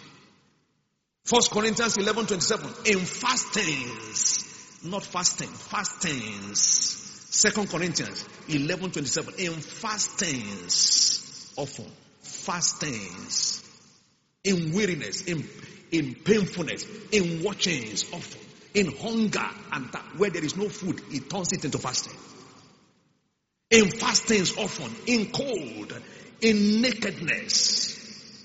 1 Corinthians 11:27. In fastings, not fasting, fastings. 2 Corinthians 11:27. In fastings, often. Fastings. In weariness, in painfulness, in watchings, often. In hunger, and that where there is no food, it turns it into fasting. In fastings, often. In cold, in nakedness.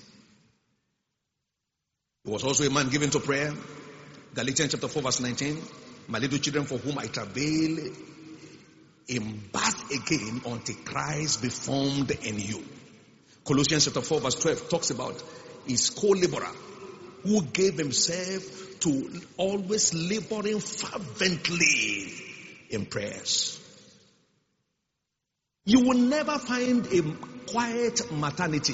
He was also a man given to prayer. Galatians chapter 4 verse 19. My little children, for whom I travail in birth again until Christ be formed in you. Colossians chapter 4 verse 12 talks about his co-laborer who gave himself to always laboring fervently in prayers. You will never find a quiet maternity.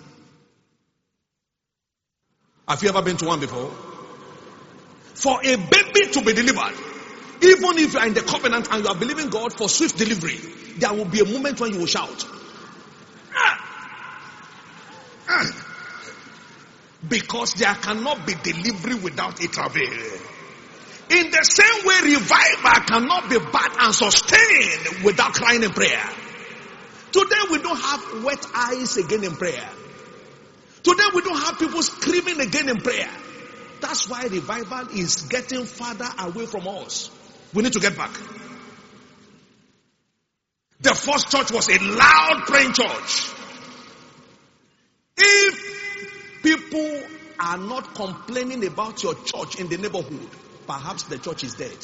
Have you ever been to one before? For a baby to be delivered, even if you are in the covenant and you are believing God for swift delivery, there will be a moment when you will shout. Because there cannot be delivery without a travail. In the same way, revival cannot be birthed and sustained without crying in prayer. Today we don't have wet eyes again in prayer. Today we don't have people screaming again in prayer. That's why revival is getting farther away from us. We need to get back. The first church was a loud praying church. If people are not complaining about your church in the neighborhood, perhaps the church is dead.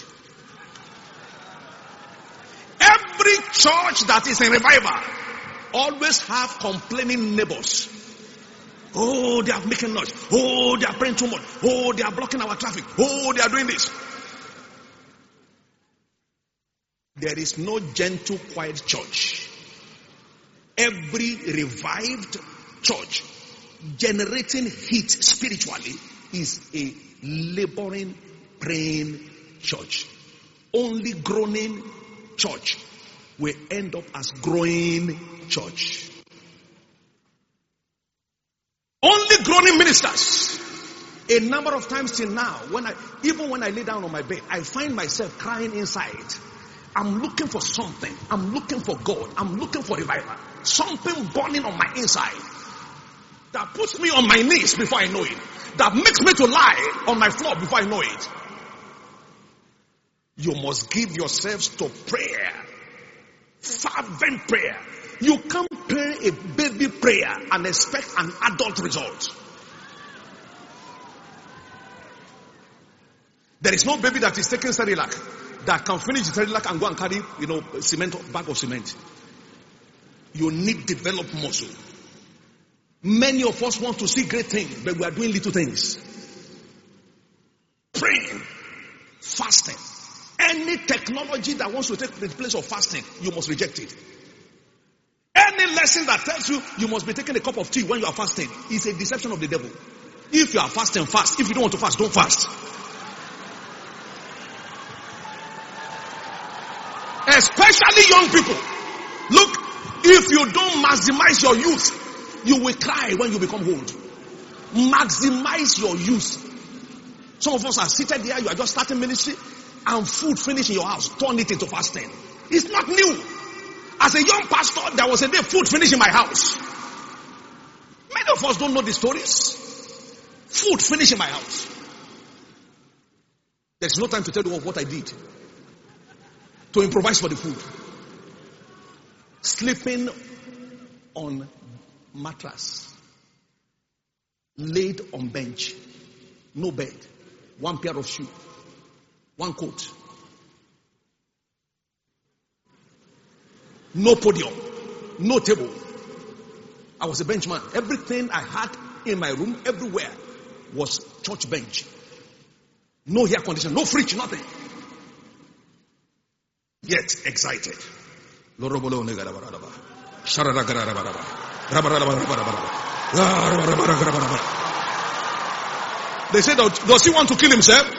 Every church that is in revival always have complaining neighbors. Oh, they are making noise. Oh, they are praying too much. Oh, they are blocking our traffic. Oh, they are doing this. There is no gentle, quiet church. Every revived church generating heat spiritually is a laboring, praying church. Only groaning church will end up as growing church. Only groaning ministers. A number of times till now, even when I lay down on my bed, I find myself crying inside. I'm looking for something. I'm looking for God. I'm looking for revival. Something burning on my inside that puts me on my knees before I know it. That makes me to lie on my floor before I know it. You must give yourselves to prayer. Fervent prayer. You can't pray a baby prayer and expect an adult result. There is no baby that is taking Cerelac that can finish the Cerelac and go and carry, bag of cement. You need developed muscle. Many of us want to see great things, but we are doing little things. Praying, fasting. Any technology that wants to take the place of fasting, you must reject it. Any lesson that tells you you must be taking a cup of tea when you are fasting is a deception of the devil. If you are fasting, fast. If you don't want to fast, don't fast. Especially young people. Look, if you don't maximize your youth, you will cry when you become old. Maximize your youth. Some of us are seated here, you are just starting ministry, and food finish in your house. Turn it into fasting. It's not new. As a young pastor, there was a day food finished in my house. Many of us don't know the stories. Food finished in my house. There's no time to tell you what I did to improvise for the food. Sleeping on mattress, laid on bench, no bed, one pair of shoes, one coat, no podium, no table. I was a bench man. Everything I had in my room, everywhere, was church bench. No air condition, no fridge, nothing. Yet excited. They said, does he want to kill himself?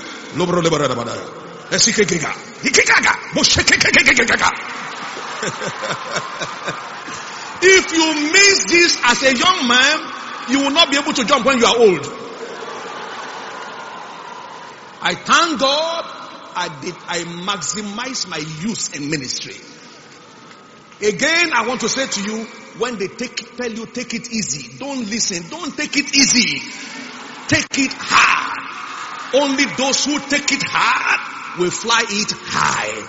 If you miss this as a young man, you will not be able to jump when you are old. I thank God I maximize my use in ministry. Again, I want to say to you, when they tell you take it easy, don't listen. Don't take it easy. Take it hard. Only those who take it hard will fly it high.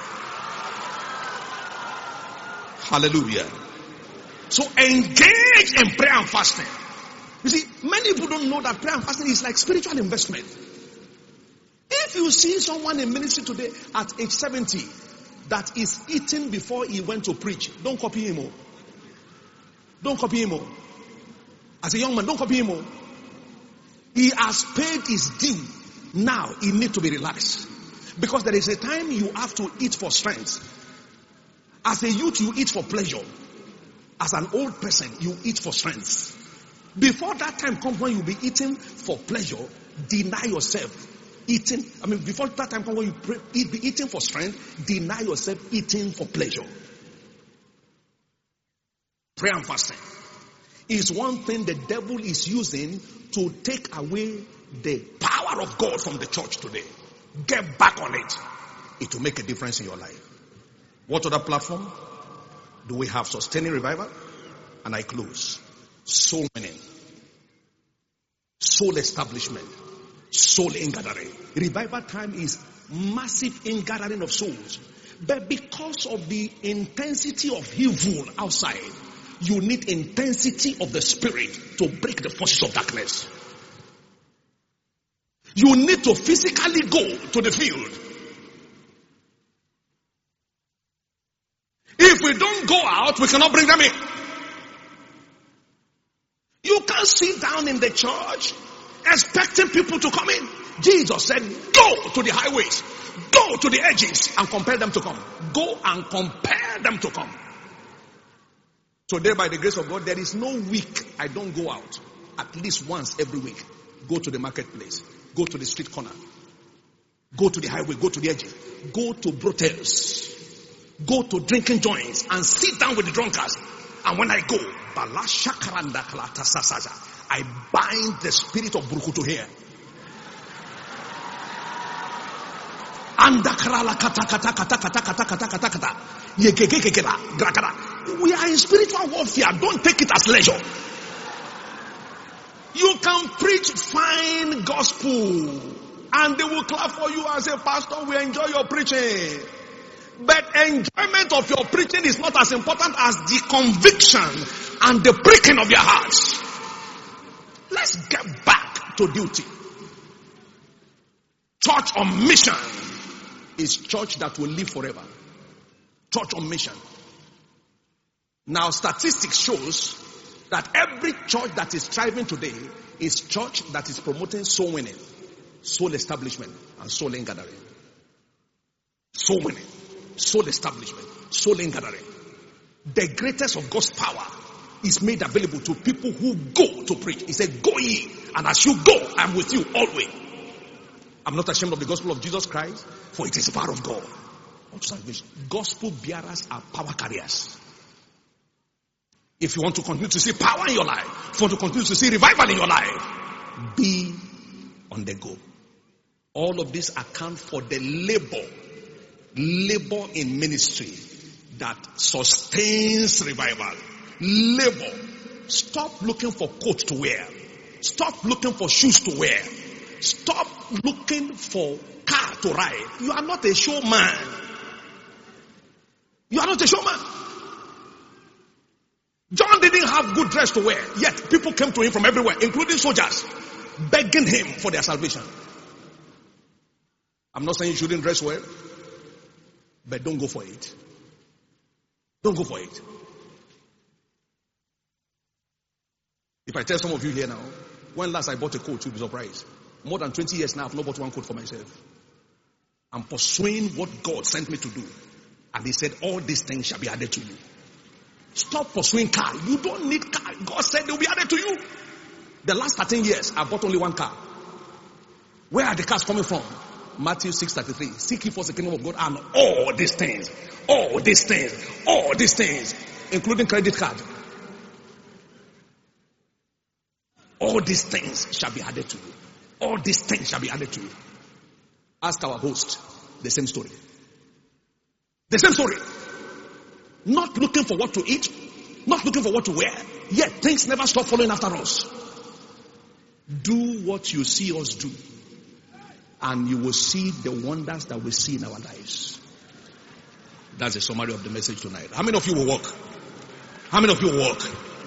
Hallelujah. So engage in prayer and fasting. You see, many people don't know that prayer and fasting is like spiritual investment. If you see someone in ministry today at age 70 that is eating before he went to preach, don't copy him. Don't copy him. As a young man, don't copy him. He has paid his due. Now he needs to be relaxed. Because there is a time you have to eat for strength. As a youth, you eat for pleasure. As an old person, you eat for strength. Before that time comes when you'll be eating for pleasure, deny yourself eating. Before that time comes when you be eating for strength, deny yourself eating for pleasure. Prayer and fasting is one thing the devil is using to take away the power of God from the church today. Get back on it. It will make a difference in your life. What other platform do we have? Sustaining revival. And I close. Soul winning. soul establishment, soul ingathering. Revival time is massive ingathering of souls. But because of the intensity of evil outside, you need intensity of the spirit to break the forces of darkness. You need to physically go to the field. If we don't go out, we cannot bring them in. You can't sit down in the church expecting people to come in. Jesus said, go to the highways, go to the edges and compel them to come. Go and compel them to come. Today, by the grace of God, there is no week I don't go out. At least once every week. Go to the marketplace. Go to the street corner. Go to the highway. Go to the edges. Go to brothels. Go to drinking joints and sit down with the drunkards. And when I go, I bind the spirit of Brukutu here. We are in spiritual warfare. Don't take it as leisure. You can preach fine gospel and they will clap for you and say, Pastor, we enjoy your preaching. But enjoyment of your preaching is not as important as the conviction and the pricking of your hearts. Let's get back to duty. Church on mission is church that will live forever. Church on mission. Now, statistics shows that every church that is thriving today is church that is promoting soul winning, soul establishment, and soul ingathering. Soul winning, soul establishment, soul ingathering. The greatest of God's power is made available to people who go to preach. He said, go ye, and as you go, I am with you always. I'm not ashamed of the gospel of Jesus Christ, for it is the power of God of salvation. Gospel bearers are power carriers. If you want to continue to see power in your life, if you want to continue to see revival in your life, be on the go. All of this account for the labor in ministry that sustains revival. Labor. Stop looking for coat to wear. Stop looking for shoes to wear. Stop looking for car to ride. You are not a showman. You are not a showman. John didn't have good dress to wear, yet people came to him from everywhere, including soldiers, begging him for their salvation. I'm not saying you shouldn't dress well, but don't go for it. Don't go for it. If I tell some of you here now, when last I bought a coat, you'll be surprised. More than 20 years now, I've not bought one coat for myself. I'm pursuing what God sent me to do. And He said, all these things shall be added to you. Stop pursuing car. You don't need car. God said they will be added to you. The last 13 years, I bought only one car. Where are the cars coming from? Matthew 6:33. Seek ye first the kingdom of God and all these things, including credit card. All these things shall be added to you. All these things shall be added to you. Ask our host. The same story. The same story. Not looking for what to eat. Not looking for what to wear. Yet things never stop following after us. Do what you see us do. And you will see the wonders that we see in our lives. That's a summary of the message tonight. How many of you will walk? How many of you will walk?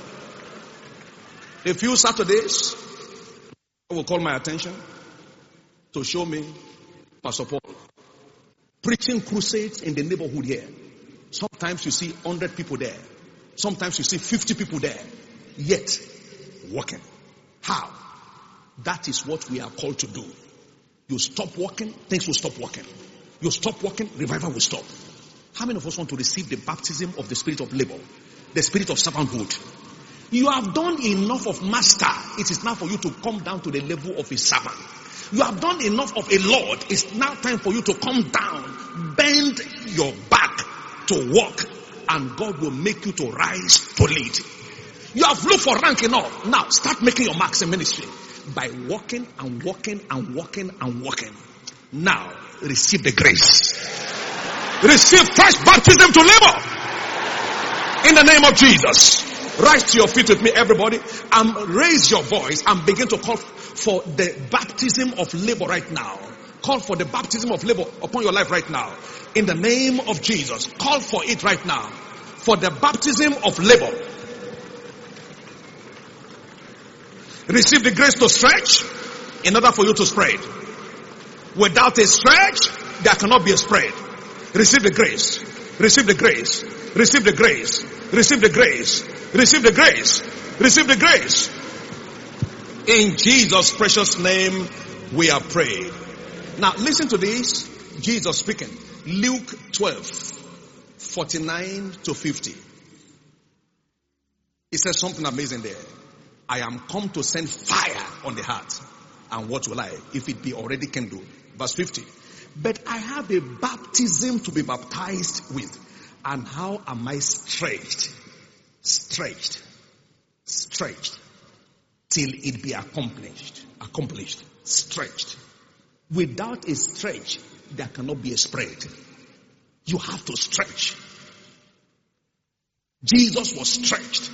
A few Saturdays, I will call my attention to show me Pastor Paul preaching crusades in the neighborhood here. Sometimes you see 100 people there. Sometimes you see 50 people there. Yet, walking. How? That is what we are called to do. You stop walking, things will stop working. You stop walking, revival will stop. How many of us want to receive the baptism of the spirit of labor? The spirit of servanthood? You have done enough of master. It is now for you to come down to the level of a servant. You have done enough of a Lord. It's now time for you to come down. Bend your back to walk. And God will make you to rise to lead. You have looked for rank enough. Now start making your marks in ministry. By walking and walking and walking and walking. Now receive the grace. Receive fresh baptism to labor. In the name of Jesus. Rise to your feet with me, everybody, and raise your voice and begin to call for the baptism of labor right now. Call for the baptism of labor upon your life right now. In the name of Jesus. Call for it right now. For the baptism of labor. Receive the grace to stretch in order for you to spread. Without a stretch, there cannot be a spread. Receive the grace. Receive the grace. Receive the grace. Receive the grace. Receive the grace. Receive the grace. In Jesus' precious name, we are prayed. Now listen to this. Jesus speaking. Luke 12:49-50. He says something amazing there. I am come to send fire on the heart. And what will I, if it be already kindled? Verse 50. But I have a baptism to be baptized with. And how am I stretched? Stretched. Stretched. Till it be accomplished. Accomplished. Stretched. Without a stretch, there cannot be a spread. You have to stretch. Jesus was stretched.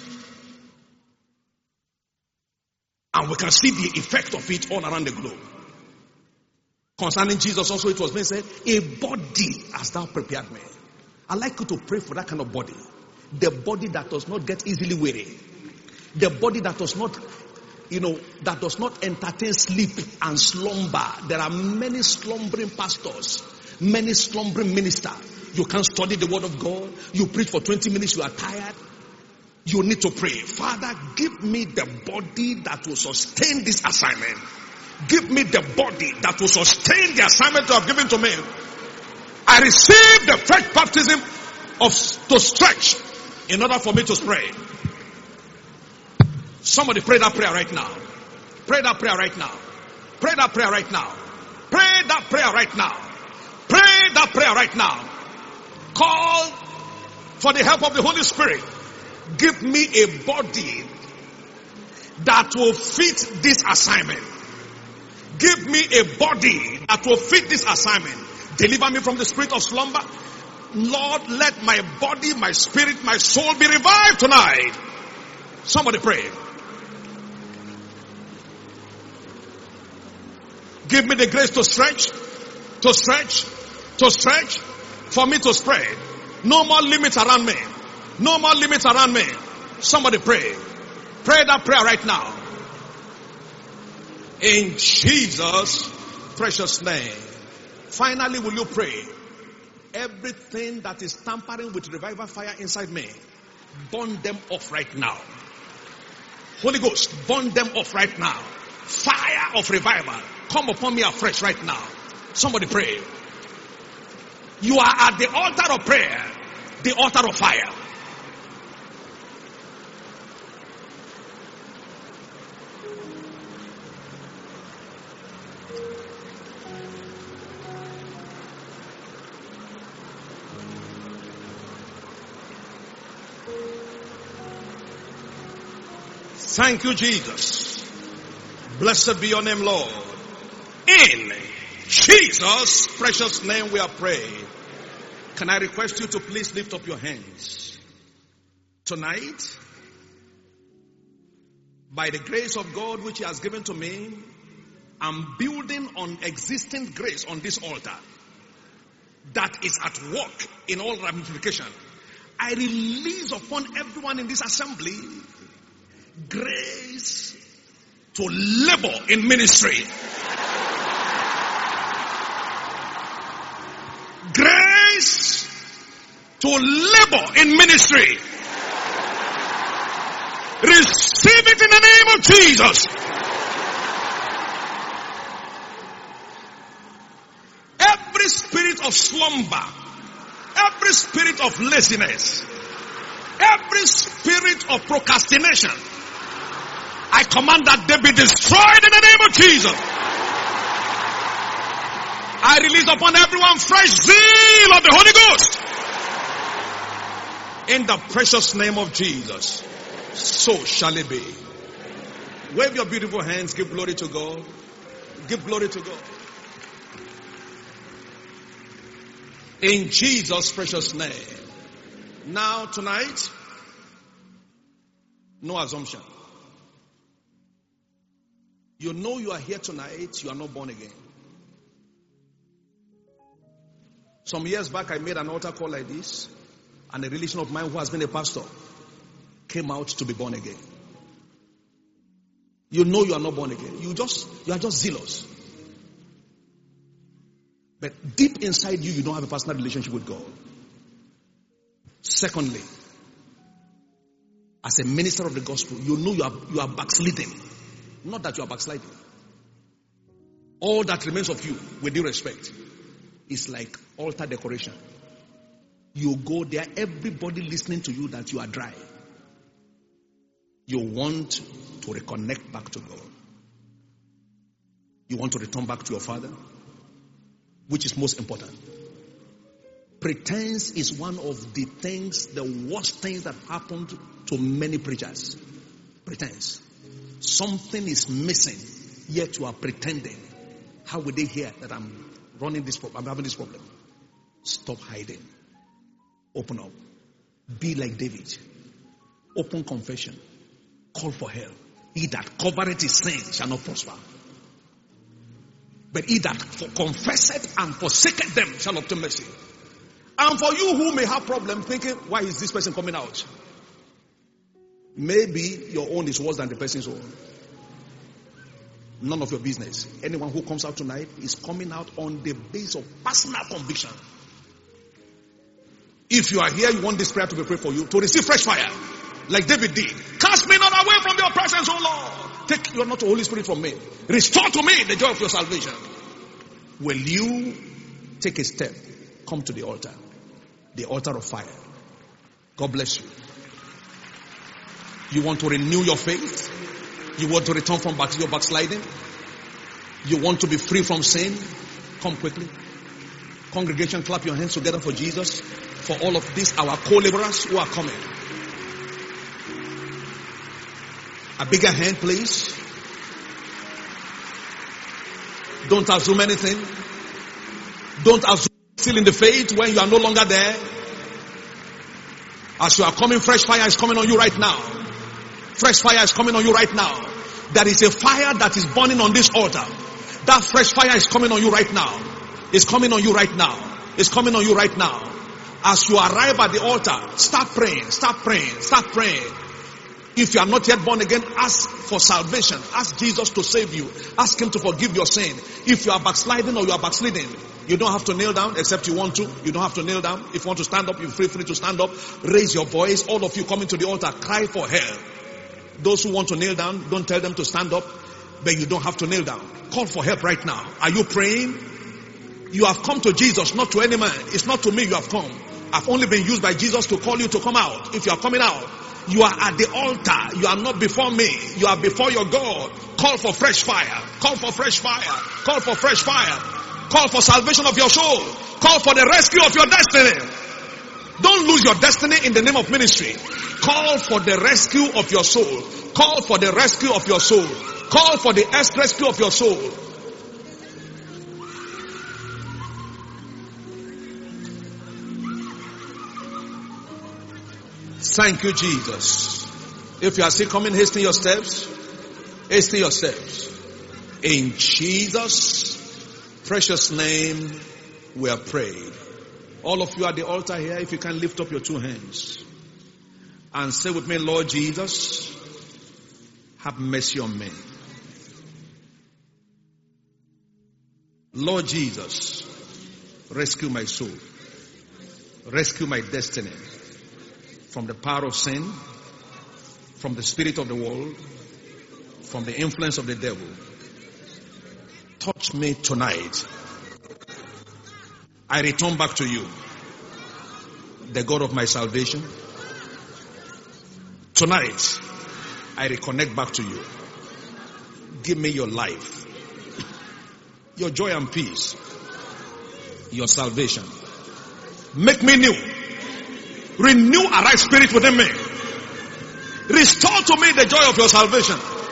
And we can see the effect of it all around the globe. Concerning Jesus also, it was being said, a body hast thou prepared me. I'd like you to pray for that kind of body. The body that does not get easily weary. The body that does not, that does not entertain sleep and slumber. There are many slumbering pastors, many slumbering ministers. You can't study the word of God. You preach for 20 minutes, you are tired. You need to pray. Father, give me the body that will sustain this assignment. Give me the body that will sustain the assignment you have given to me. I receive the fresh baptism to stretch in order for me to spread. Somebody pray that prayer right now. Pray that prayer right now. Pray that prayer right now. Pray that prayer right now. Pray that prayer right now. Call for the help of the Holy Spirit. Give me a body that will fit this assignment. Give me a body that will fit this assignment. Deliver me from the spirit of slumber. Lord, let my body, my spirit, my soul be revived tonight. Somebody pray. Give me the grace to stretch, to stretch, to stretch, for me to spread. No more limits around me. No more limits around me. Somebody pray. Pray that prayer right now. In Jesus' precious name. Finally, will you pray? Everything that is tampering with revival fire inside me, burn them off right now. Holy Ghost, burn them off right now. Fire of revival, come upon me afresh right now. Somebody pray. You are at the altar of prayer, the altar of fire. Thank you, Jesus. Blessed be your name, Lord. In Jesus' precious name we are praying. Can I request you to please lift up your hands? Tonight, by the grace of God which He has given to me, I'm building on existing grace on this altar that is at work in all ramification. I release upon everyone in this assembly grace to labor in ministry. Grace to labor in ministry. Receive it in the name of Jesus. Every spirit of slumber, every spirit of laziness, every spirit of procrastination, I command that they be destroyed in the name of Jesus. I release upon everyone fresh zeal of the Holy Ghost. In the precious name of Jesus. So shall it be. Wave your beautiful hands. Give glory to God. Give glory to God. In Jesus' precious name. Now tonight, no assumption. You know you are here tonight, you are not born again. Some years back, I made an altar call like this, and a relation of mine who has been a pastor came out to be born again. You know you are not born again. You are just zealous. But deep inside you, you don't have a personal relationship with God. Secondly, as a minister of the gospel, you know you are backsliding. Not that you are backsliding. All that remains of you, with due respect, is like altar decoration. You go there, everybody listening to you that you are dry. You want to reconnect back to God. You want to return back to your Father, which is most important. Pretense is one of the things, the worst things that happened to many preachers. Pretense. Something is missing, yet you are pretending. How would they hear that I'm having this problem? Stop hiding. Open up. Be like David. Open confession. Call for help. He that covereth his sin shall not prosper. But he that confesseth and forsaketh them shall obtain mercy. And for you who may have problem thinking, why is this person coming out? Maybe your own is worse than the person's own. None of your business. Anyone who comes out tonight is coming out on the basis of personal conviction. If you are here, you want this prayer to be prayed for you, to receive fresh fire, like David did. Cast me not away from your presence, O Lord. Take your not the Holy Spirit from me. Restore to me the joy of your salvation. Will you take a step? Come to the altar of fire. God bless you. You want to renew your faith? You want to return from your backsliding? You want to be free from sin? Come quickly. Congregation, clap your hands together for Jesus. For all of these, our co-laborers who are coming. A bigger hand, please. Don't assume anything. Don't assume still in the faith when you are no longer there. As you are coming, fresh fire is coming on you right now. Fresh fire is coming on you right now. There is a fire that is burning on this altar. That fresh fire is coming on you right now. It's coming on you right now. It's coming on you right now. As you arrive at the altar, start praying, start praying, start praying. If you are not yet born again, ask for salvation. Ask Jesus to save you. Ask Him to forgive your sin. If you are backsliding or you are backsliding, you don't have to kneel down except you want to. You don't have to kneel down. If you want to stand up, you're free to stand up. Raise your voice. All of you coming to the altar, cry for help. Those who want to kneel down, don't tell them to stand up, but you don't have to kneel down. Call for help right now. Are you praying? You have come to Jesus, not to any man. It's not to me you have come. I've only been used by Jesus to call you to come out. If you are coming out, you are at the altar. You are not before me. You are before your God. Call for fresh fire. Call for fresh fire. Call for fresh fire. Call for salvation of your soul. Call for the rescue of your destiny. Don't lose your destiny in the name of ministry. Call for the rescue of your soul. Call for the rescue of your soul. Call for the rescue of your soul. Thank you, Jesus. If you are still coming, hasten your steps. Hasten your steps. In Jesus' precious name, we are prayed. All of you at the altar here, if you can lift up your two hands and say with me, Lord Jesus, have mercy on me. Lord Jesus, rescue my soul. Rescue my destiny from the power of sin, from the spirit of the world, from the influence of the devil. Touch me tonight. I return back to you, the God of my salvation. Tonight, I reconnect back to you. Give me your life, your joy and peace, your salvation. Make me new. Renew a right spirit within me. Restore to me the joy of your salvation.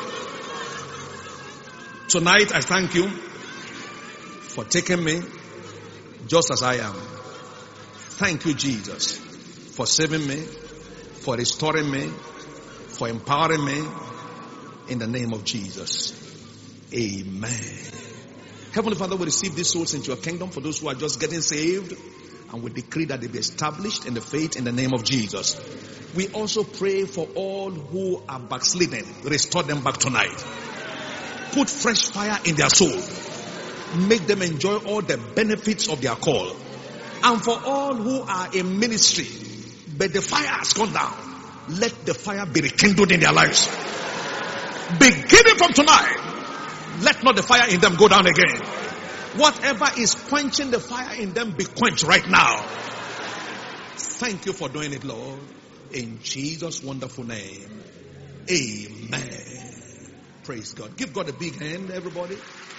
Tonight, I thank you for taking me just as I am. Thank you, Jesus, for saving me, for restoring me, for empowering me in the name of Jesus. Amen. Heavenly Father, we receive these souls into your kingdom for those who are just getting saved, and we decree that they be established in the faith in the name of Jesus. We also pray for all who are backslidden. Restore them back tonight. Put fresh fire in their soul. Make them enjoy all the benefits of their call. And for all who are in ministry, but the fire has gone down, let the fire be rekindled in their lives. Beginning from tonight, let not the fire in them go down again. Whatever is quenching the fire in them be quenched right now. Thank you for doing it, Lord. In Jesus' wonderful name. Amen. Praise God. Give God a big hand, everybody.